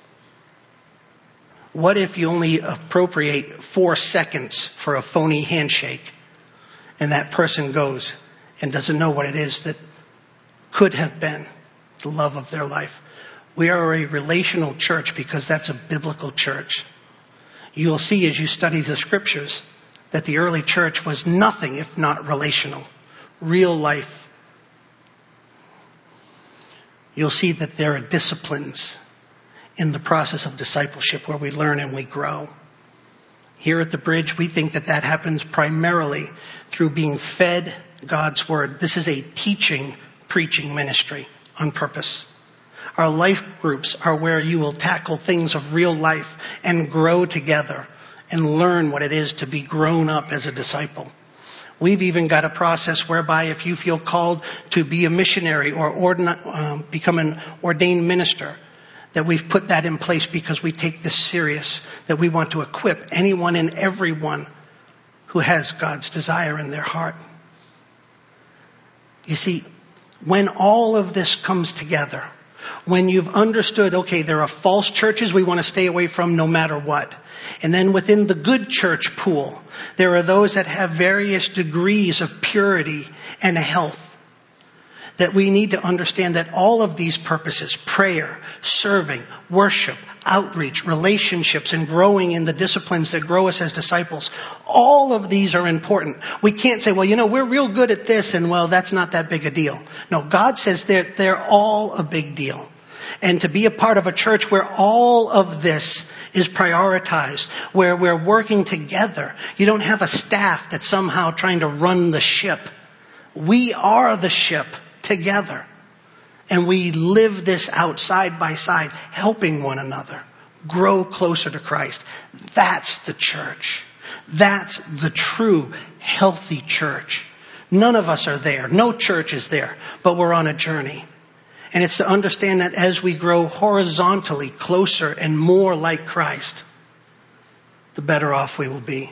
What if you only appropriate four seconds for a phony handshake and that person goes and doesn't know what it is that could have been the love of their life? We are a relational church because that's a biblical church. You'll see as you study the scriptures that the early church was nothing if not relational, real life. You'll see that there are disciplines in the process of discipleship where we learn and we grow. Here at the Bridge, we think that that happens primarily through being fed God's Word. This is a teaching, preaching ministry on purpose. Our life groups are where you will tackle things of real life and grow together and learn what it is to be grown up as a disciple. We've even got a process whereby if you feel called to be a missionary or ordin- um, become an ordained minister, that we've put that in place because we take this serious, that we want to equip anyone and everyone who has God's desire in their heart. You see, when all of this comes together, when you've understood, okay, there are false churches we want to stay away from no matter what. And then within the good church pool, there are those that have various degrees of purity and health. That we need to understand that all of these purposes, prayer, serving, worship, outreach, relationships, and growing in the disciplines that grow us as disciples, all of these are important. We can't say, well, you know, we're real good at this, and well, that's not that big a deal. No, God says they're, they're all a big deal. And to be a part of a church where all of this is prioritized, where we're working together. You don't have a staff that's somehow trying to run the ship. We are the ship together. And we live this out side by side, helping one another grow closer to Christ. That's the church. That's the true, healthy church. None of us are there. No church is there, but we're on a journey. And it's to understand that as we grow horizontally closer and more like Christ, the better off we will be.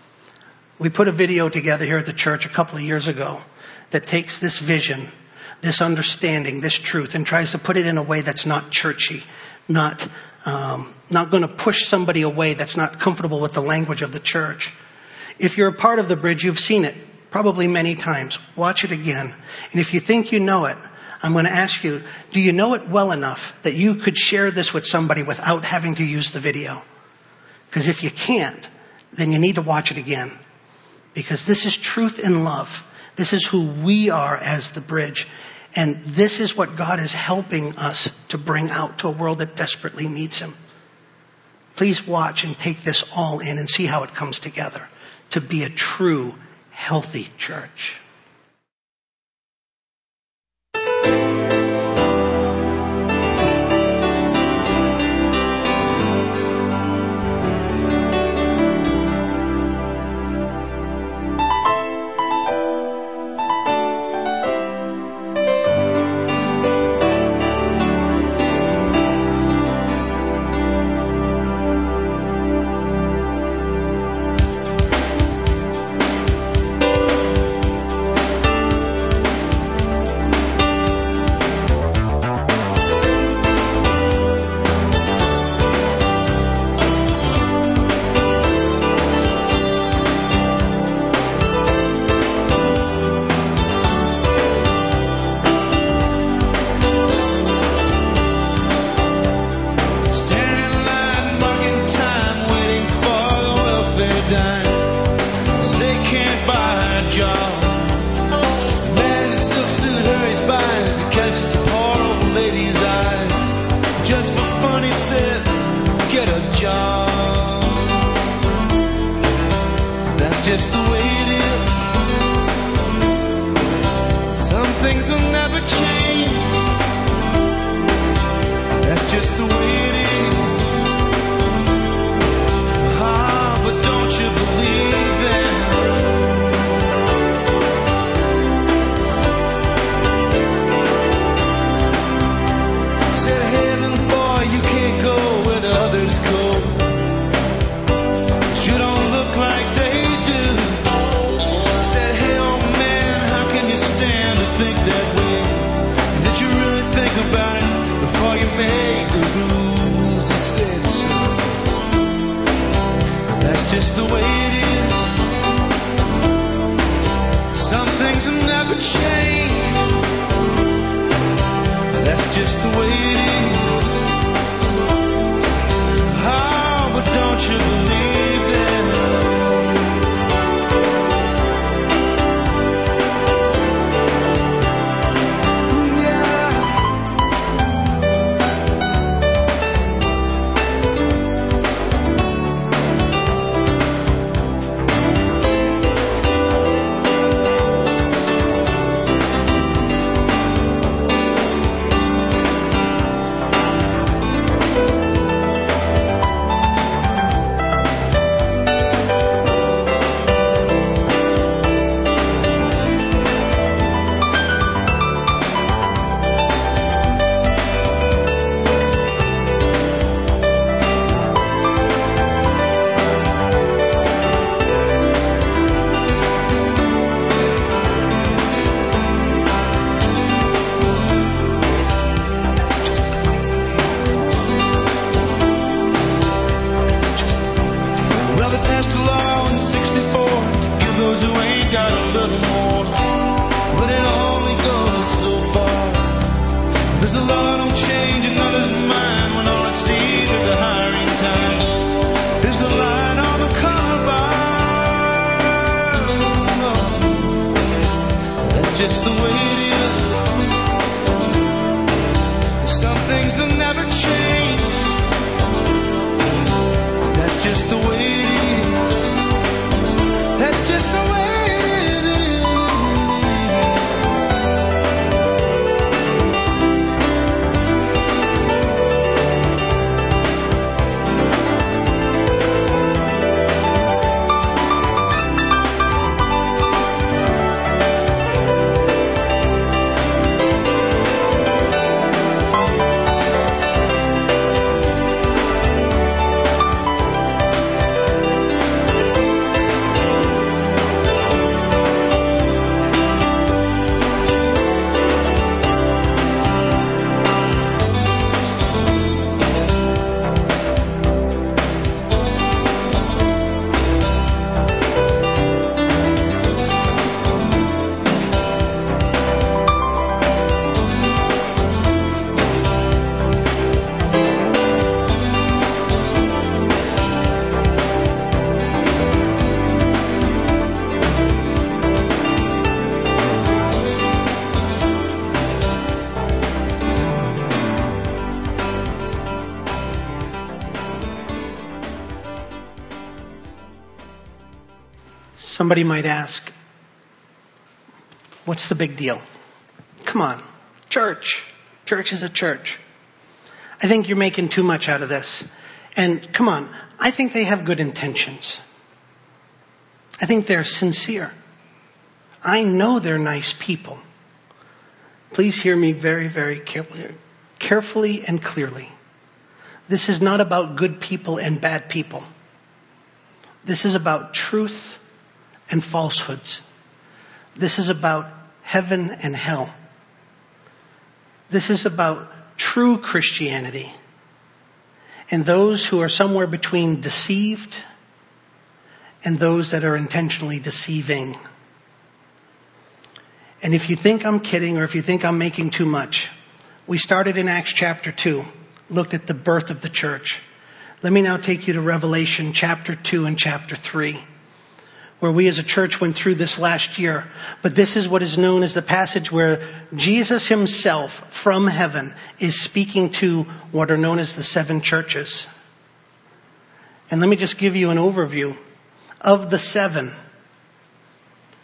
We put a video together here at the church a couple of years ago that takes this vision, this understanding, this truth, and tries to put it in a way that's not churchy, not um, not going to push somebody away that's not comfortable with the language of the church. If you're a part of the Bridge, you've seen it probably many times. Watch it again. And if you think you know it, I'm going to ask you, do you know it well enough that you could share this with somebody without having to use the video? Because if you can't, then you need to watch it again. Because this is truth and love. This is who we are as the Bridge. And this is what God is helping us to bring out to a world that desperately needs Him. Please watch and take this all in and see how it comes together to be a true, healthy church. just the way it is. Some things will never change. That's just the way it is. Ah, but don't you believe that? Said, hey little boy, you can't go where the others go. You don't look like they do. Said, hey old man, how can you stand to think that way? Did you really think about it before you make the rules? He said, son, that's just the way it is. Some things will never change. That's just the way it is. Oh, but don't you believe that? Somebody might ask, what's the big deal? Come on, church. Church is a church. I think you're making too much out of this. And come on, I think they have good intentions. I think they're sincere. I know they're nice people. Please hear me very, very carefully, carefully and clearly. This is not about good people and bad people. This is about truth and falsehoods. This is about heaven and hell. This is about true Christianity and those who are somewhere between deceived and those that are intentionally deceiving. And if you think I'm kidding or if you think I'm making too much, we started in Acts chapter two, looked at the birth of the church. Let me now take you to Revelation chapter two and chapter three, where we as a church went through this last year. But this is what is known as the passage where Jesus himself from heaven is speaking to what are known as the seven churches. And let me just give you an overview. Of the seven,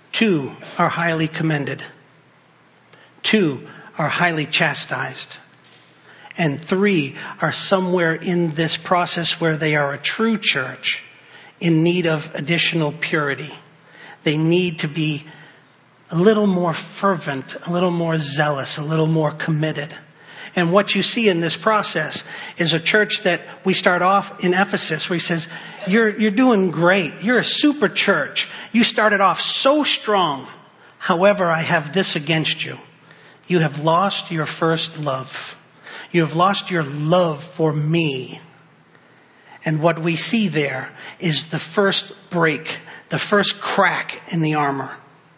Two are highly commended. Two are highly chastised. And three are somewhere in this process where they are a true church in need of additional purity. They need to be a little more fervent, a little more zealous, a little more committed. And what you see in this process is a church that we start off in Ephesus where he says, you're, you're doing great. You're a super church. You started off so strong. However, I have this against you. You have lost your first love. You have lost your love for me. And what we see there is the first break, the first crack in the armor.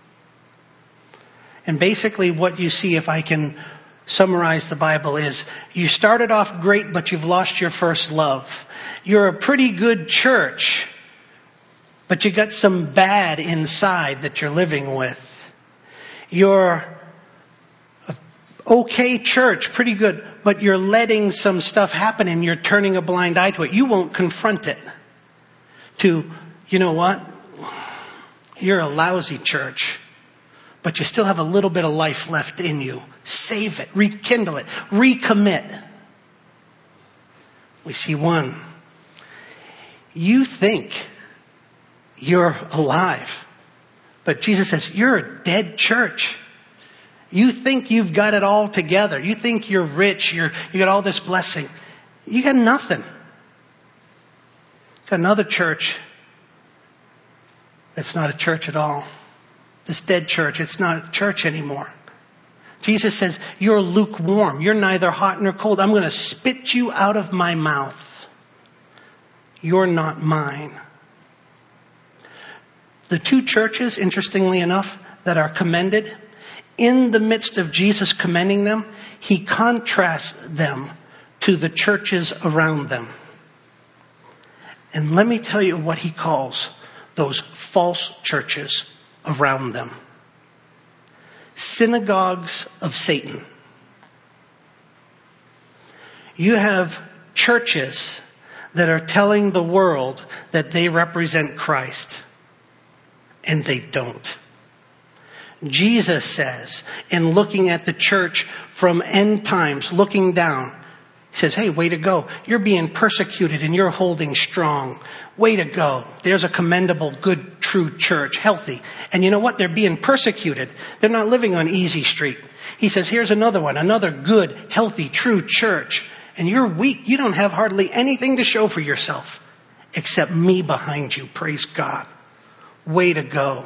And basically what you see, if I can summarize the Bible, is you started off great, but you've lost your first love. You're a pretty good church, but you got some bad inside that you're living with. You're an okay church, pretty good, but you're letting some stuff happen and you're turning a blind eye to it. You won't confront it. To, you know what? You're a lousy church, but you still have a little bit of life left in you. Save it, rekindle it, recommit. We see one. You think you're alive, but Jesus says, you're a dead church. You think you've got it all together. You think you're rich, you're, you got all this blessing. You got nothing. Got another church that's not a church at all. This dead church, it's not a church anymore. Jesus says, you're lukewarm. You're neither hot nor cold. I'm going to spit you out of my mouth. You're not mine. The two churches, interestingly enough, that are commended, in the midst of Jesus commending them, he contrasts them to the churches around them. And let me tell you what he calls those false churches around them. Synagogues of Satan. You have churches that are telling the world that they represent Christ, and they don't. Jesus says, in looking at the church from end times, looking down, he says, hey, way to go. You're being persecuted and you're holding strong. Way to go. There's a commendable, good, true church, healthy. And you know what? They're being persecuted. They're not living on easy street. He says, here's another one, another good, healthy, true church. And you're weak. You don't have hardly anything to show for yourself except me behind you. Praise God. Way to go.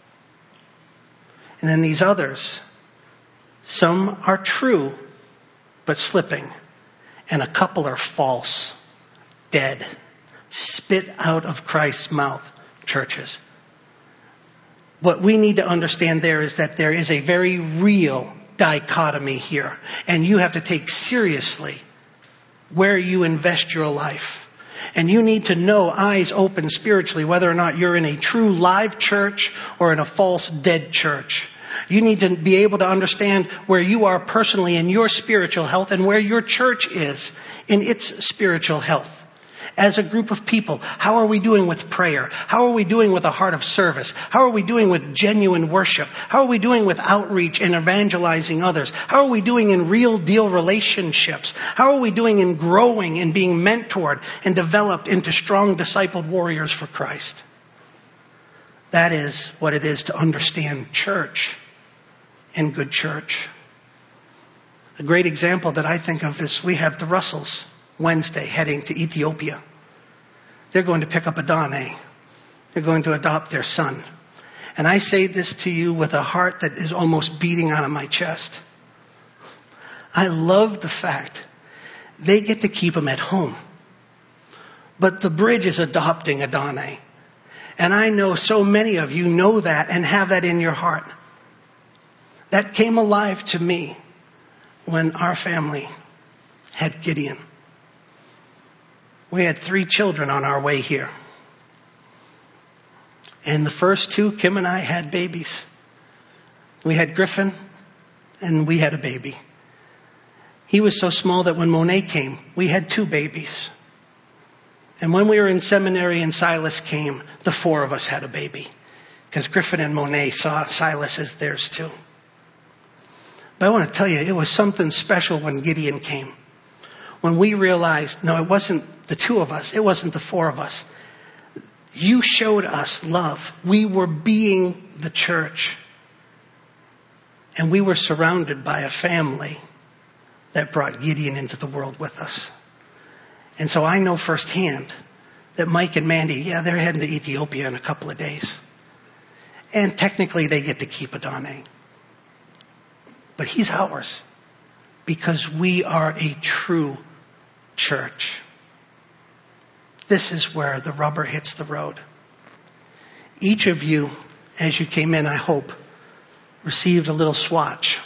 And then these others, some are true, but slipping. And a couple are false, dead, spit out of Christ's mouth churches. What we need to understand there is that there is a very real dichotomy here. And you have to take seriously where you invest your life. And you need to know, eyes open spiritually, whether or not you're in a true live church or in a false dead church. You need to be able to understand where you are personally in your spiritual health and where your church is in its spiritual health. As a group of people, how are we doing with prayer? How are we doing with a heart of service? How are we doing with genuine worship? How are we doing with outreach and evangelizing others? How are we doing in real deal relationships? How are we doing in growing and being mentored and developed into strong discipled warriors for Christ? That is what it is to understand church and good church. A great example that I think of is we have the Russells Wednesday heading to Ethiopia. They're going to pick up Adonai. They're going to adopt their son. And I say this to you with a heart that is almost beating out of my chest. I love the fact they get to keep him at home. But the bridge is adopting Adonai. And I know so many of you know that and have that in your heart. That came alive to me when our family had Gideon. We had three children on our way here. And the first two, Kim and I, had babies. We had Griffin and we had a baby. He was so small that when Monet came, we had two babies. And when we were in seminary and Silas came, the four of us had a baby. because Griffin and Monet saw Silas as theirs too. But I want to tell you, it was something special when Gideon came. When we realized, no, it wasn't the two of us. It wasn't the four of us. You showed us love. We were being the church. And we were surrounded by a family that brought Gideon into the world with us. And so I know firsthand that Mike and Mandy, yeah, they're heading to Ethiopia in a couple of days. And technically they get to keep Adonai. But he's ours because we are a true church. This is where the rubber hits the road. Each of you, as you came in, I hope, received a little swatch.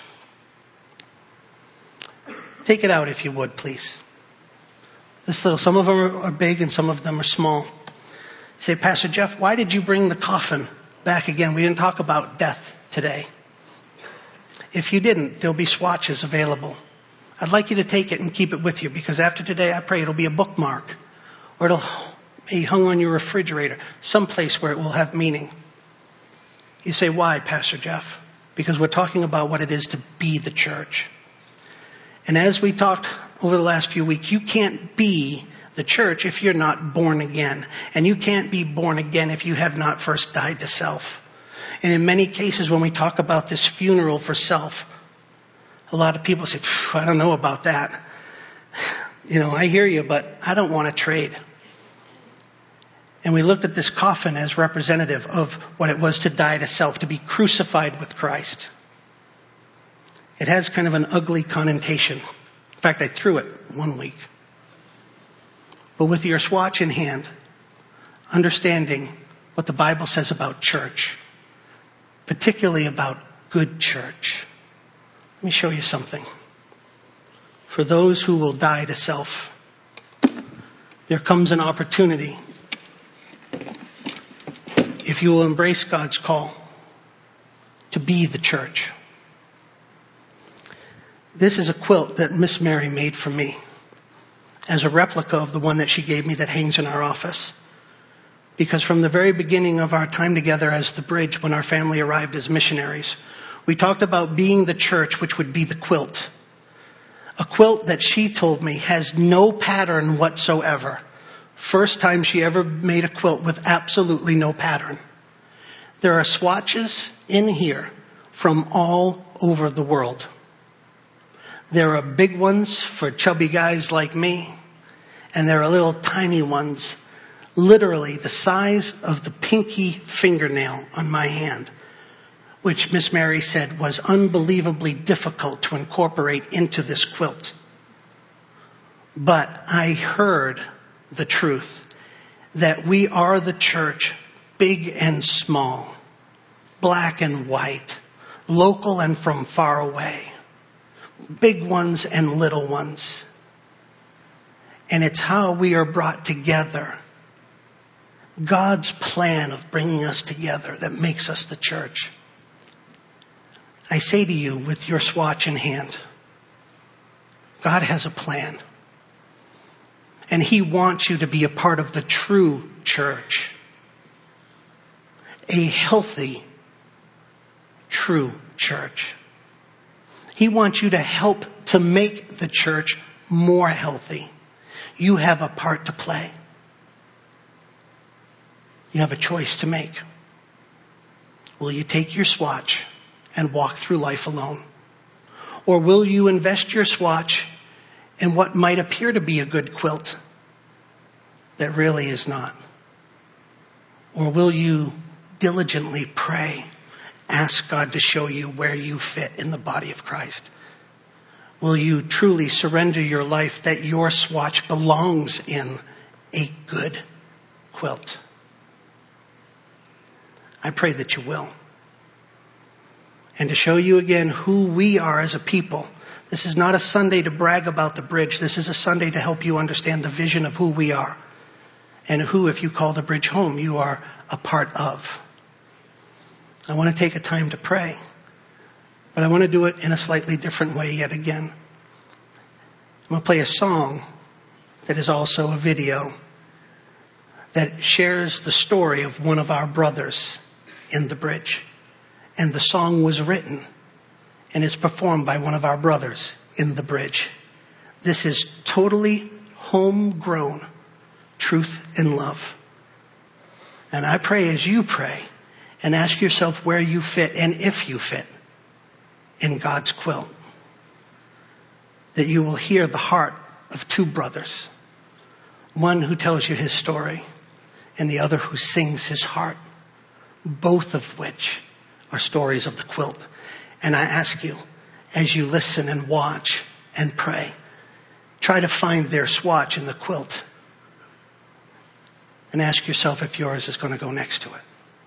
Take it out if you would, please. This little, some of them are big and some of them are small. Say, Pastor Jeff, why did you bring the coffin back again? We didn't talk about death today. If you didn't, there'll be swatches available. I'd like you to take it and keep it with you because after today, I pray it'll be a bookmark or it'll be hung on your refrigerator, someplace where it will have meaning. You say, why, Pastor Jeff? Because we're talking about what it is to be the church. And as we talked over the last few weeks, you can't be the church if you're not born again. And you can't be born again if you have not first died to self. And in many cases, when we talk about this funeral for self, a lot of people say, I don't know about that. You know, I hear you, but I don't want to trade. And we looked at this coffin as representative of what it was to die to self, to be crucified with Christ. It has kind of an ugly connotation. In fact, I threw it one week. But with your swatch in hand, understanding what the Bible says about church, particularly about good church. Let me show you something. For those who will die to self, there comes an opportunity. If you will embrace God's call to be the church. This is a quilt that Miss Mary made for me as a replica of the one that she gave me that hangs in our office. Because from the very beginning of our time together as the Bridge, when our family arrived as missionaries, we talked about being the church, which would be the quilt. A quilt that she told me has no pattern whatsoever. First time she ever made a quilt with absolutely no pattern. There are swatches in here from all over the world. There are big ones for chubby guys like me, and there are little tiny ones, literally the size of the pinky fingernail on my hand, which Miss Mary said was unbelievably difficult to incorporate into this quilt. But I heard the truth that we are the church, big and small, black and white, local and from far away, big ones and little ones. And it's how we are brought together. God's plan of bringing us together that makes us the church. I say to you with your swatch in hand, God has a plan. And He wants you to be a part of the true church. A healthy, true church. He wants you to help to make the church more healthy. You have a part to play. You have a choice to make. Will you take your swatch and walk through life alone? Or will you invest your swatch in what might appear to be a good quilt that really is not? Or will you diligently pray, ask God to show you where you fit in the body of Christ? Will you truly surrender your life that your swatch belongs in a good quilt? I pray that you will. And to show you again who we are as a people, this is not a Sunday to brag about the Bridge. This is a Sunday to help you understand the vision of who we are and who, if you call the Bridge home, you are a part of. I want to take a time to pray, but I want to do it in a slightly different way yet again. I'm going to play a song that is also a video that shares the story of one of our brothers in the Bridge. And the song was written and is performed by one of our brothers in the Bridge. This is totally homegrown truth and love. And I pray as you pray and ask yourself where you fit and if you fit in God's quilt, that you will hear the heart of two brothers, one who tells you his story and the other who sings his heart, both of which are stories of the quilt. And I ask you, as you listen and watch and pray, try to find their swatch in the quilt and ask yourself if yours is going to go next to it.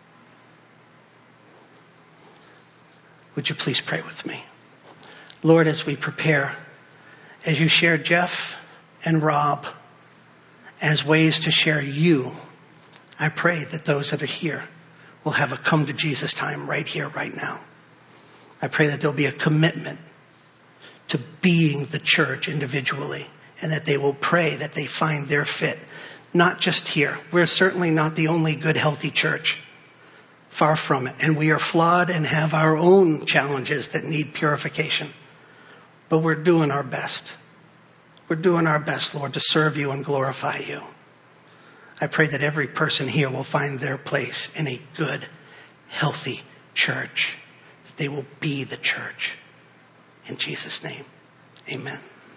Would you please pray with me? Lord, as we prepare, as you share Jeff and Rob as ways to share you, I pray that those that are here will have a come to Jesus time right here, right now. I pray that there'll be a commitment to being the church individually, and that they will pray that they find their fit, not just here. We're certainly not the only good, healthy church. Far from it. And we are flawed and have our own challenges that need purification. But we're doing our best. We're doing our best, Lord, to serve you and glorify you. I pray that every person here will find their place in a good, healthy church. That they will be the church. In Jesus' name, amen.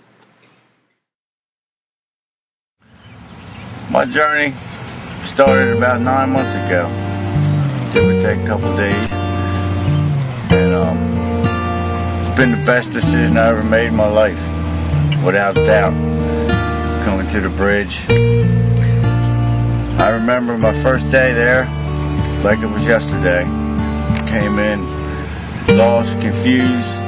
My journey started about nine months ago. It would take a couple days. And um, it's been the best decision I ever made in my life, without doubt, coming to the Bridge. I remember my first day there like it was yesterday. Came in lost, confused,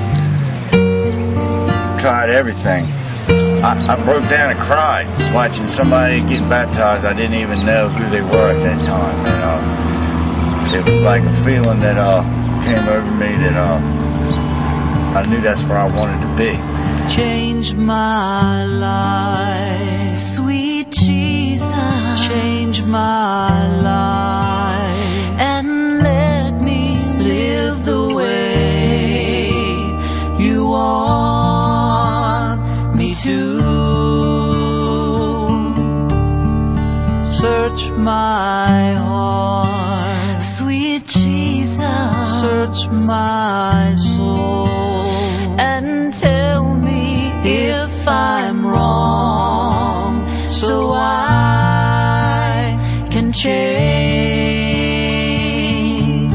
tried everything. I, I broke down and cried watching somebody getting baptized. I didn't even know who they were at that time. And, uh, it was like a feeling that uh, came over me that uh, I knew that's where I wanted to be. Change my life, sweet Jesus. Change my life and let me live the way you want me to. Search my heart, sweet Jesus. Search my soul and tell me if I'm wrong, so I can change.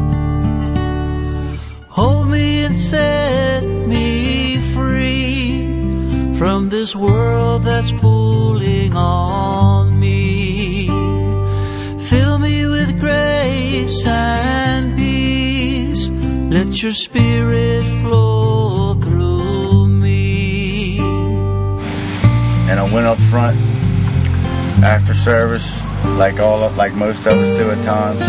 Hold me and set me free from this world that's pulling on me. Fill me with grace and peace. Let your spirit flow through me. And I went up front after service, like all like most of us do at times.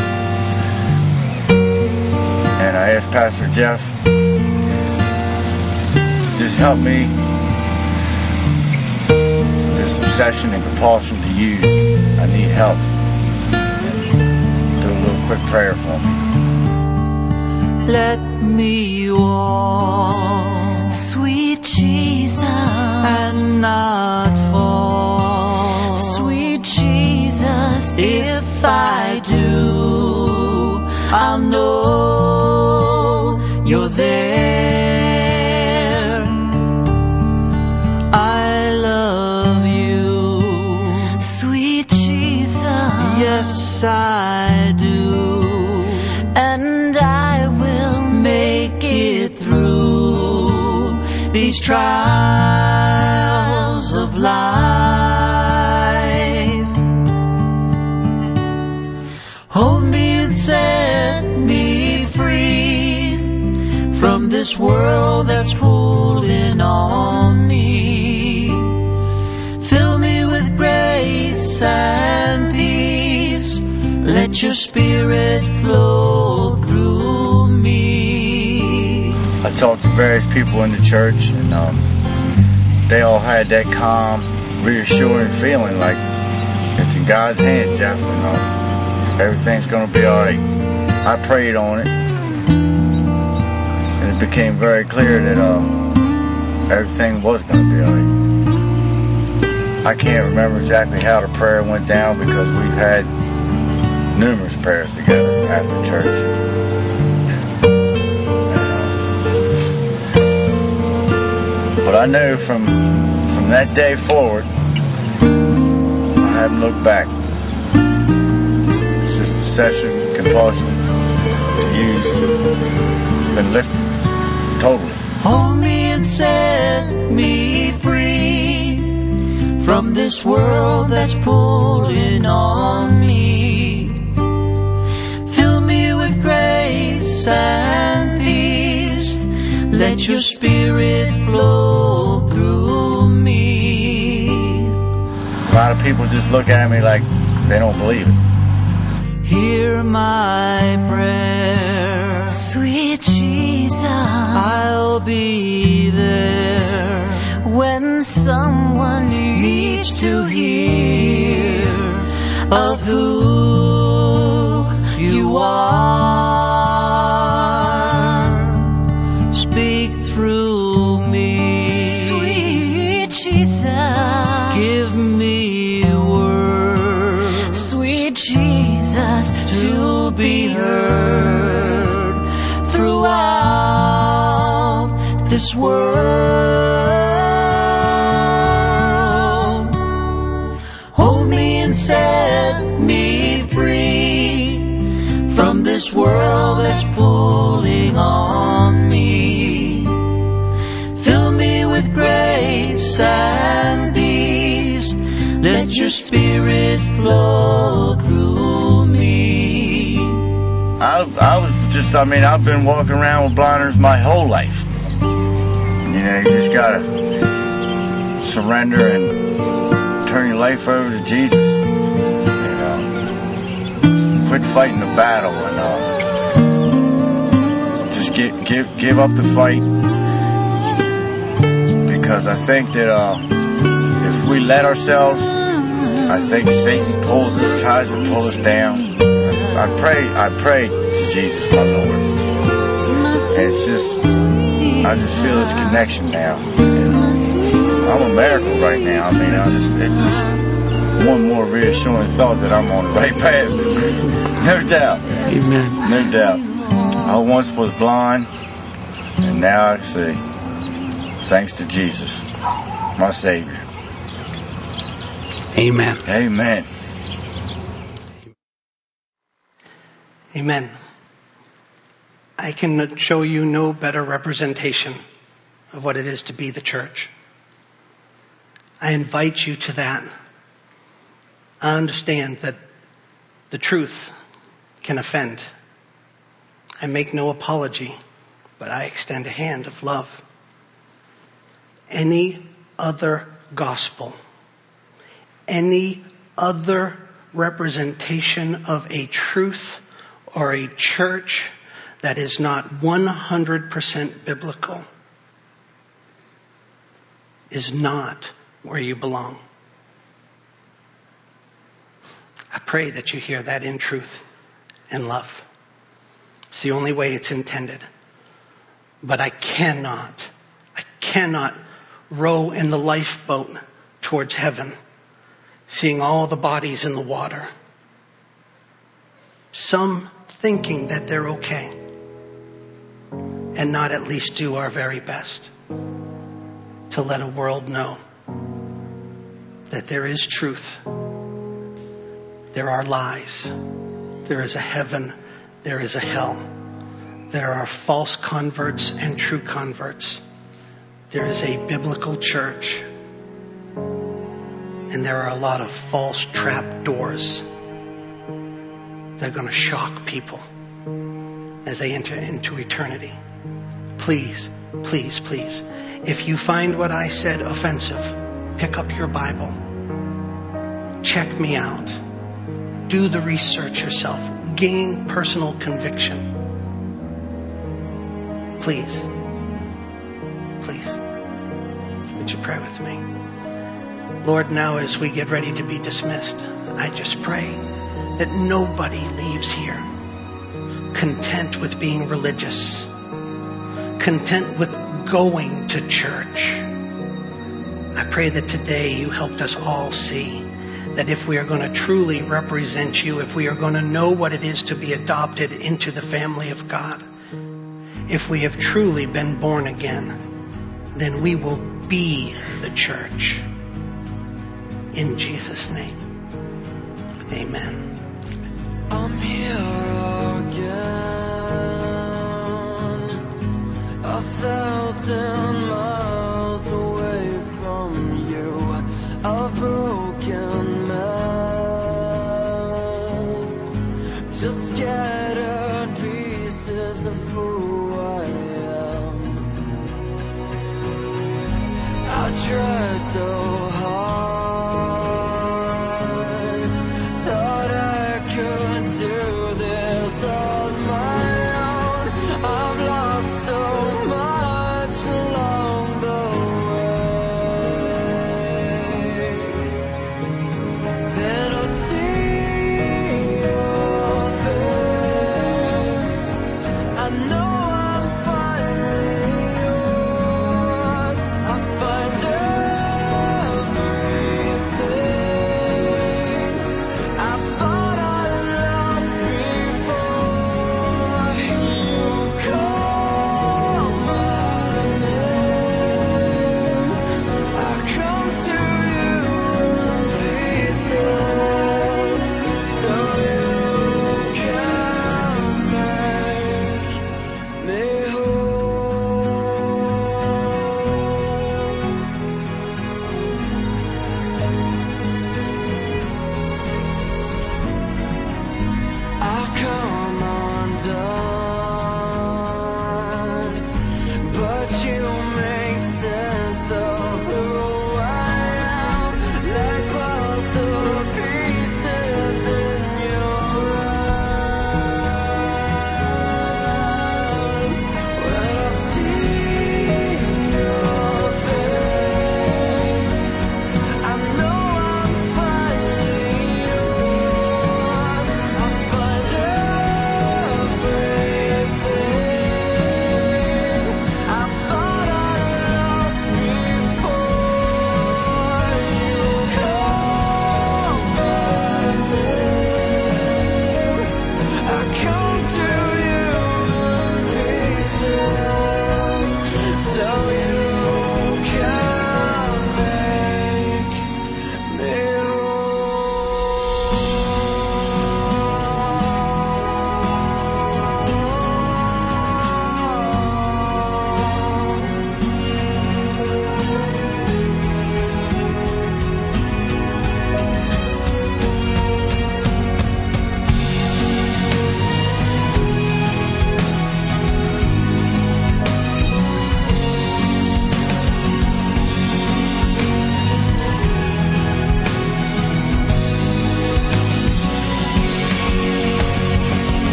And I asked Pastor Jeff to just help me with this obsession and compulsion to use. I need help. And do a little quick prayer for me. Let me walk, sweet Jesus, and not fall. Sweet Jesus, if I do, I'll know you're there. I love you, sweet Jesus. Yes, I do. And I will make it through these trials of life. Hold me and set me free from this world that's pulling on me. Fill me with grace and peace. Let your spirit flow through me. I talked to various people in the church, and um, they all had that calm, reassuring feeling like it's in God's hands, Jeff, and uh, everything's going to be all right. I prayed on it, and it became very clear that uh, everything was going to be all right. I can't remember exactly how the prayer went down because we've had numerous prayers together after church. But I knew from from that day forward, I haven't looked back. It's just obsession, compulsion to use. It's been lifted totally. Hold me and set me free from this world that's pulling on me. Fill me with grace and peace. Let your spirit flow through me. A lot of people just look at me like they don't believe it. Hear my prayer. Sweet Jesus, I'll be there when someone needs to hear of who you are. Speak through me. Sweet Jesus, Give me words. Sweet Jesus, To be heard throughout this world. Hold me and set me free from this world that's pulling on me. Fill me with grace and peace. Let your spirit flow through me. I, I was just, I mean, I've been walking around with blinders my whole life. You know, you just gotta surrender and turn your life over to Jesus. You know, quit fighting the battle and uh, just give, give, give up the fight. Because I think that uh, if we let ourselves, I think Satan pulls us, tries to pull us down. I pray, I pray to Jesus, my Lord. And it's just, I just feel this connection now. You know? I'm a miracle right now. I mean, I just, it's just one more reassuring thought that I'm on the right path. No doubt. Amen. No doubt. I once was blind, and now I see. Thanks to Jesus, my Savior. Amen. Amen. Amen. I can show you no better representation of what it is to be the church. I invite you to that. I understand that the truth can offend. I make no apology, but I extend a hand of love. Any other gospel, any other representation of a truth or a church that is not one hundred percent biblical is not where you belong. I pray that you hear that in truth and love. It's the only way it's intended. But I cannot, I cannot row in the lifeboat towards heaven, seeing all the bodies in the water. Some thinking that they're okay, and not at least do our very best to let a world know that there is truth, there are lies, there is a heaven, there is a hell, there are false converts and true converts, there is a biblical church, and there are a lot of false trap doors that are going to shock people as they enter into eternity. Please, please, please, if you find what I said offensive, pick up your Bible. Check me out. Do the research yourself. Gain personal conviction. Please, please, would you pray with me? Lord, now as we get ready to be dismissed, I just pray that nobody leaves here content with being religious, content with going to church. I pray that today you helped us all see that if we are going to truly represent you, if we are going to know what it is to be adopted into the family of God, if we have truly been born again, then we will be the church. In Jesus' name, amen. I'm here again, a thousand miles away from you, a broken mess, just scattered pieces of who I am. I tried so hard, thought I could do this all.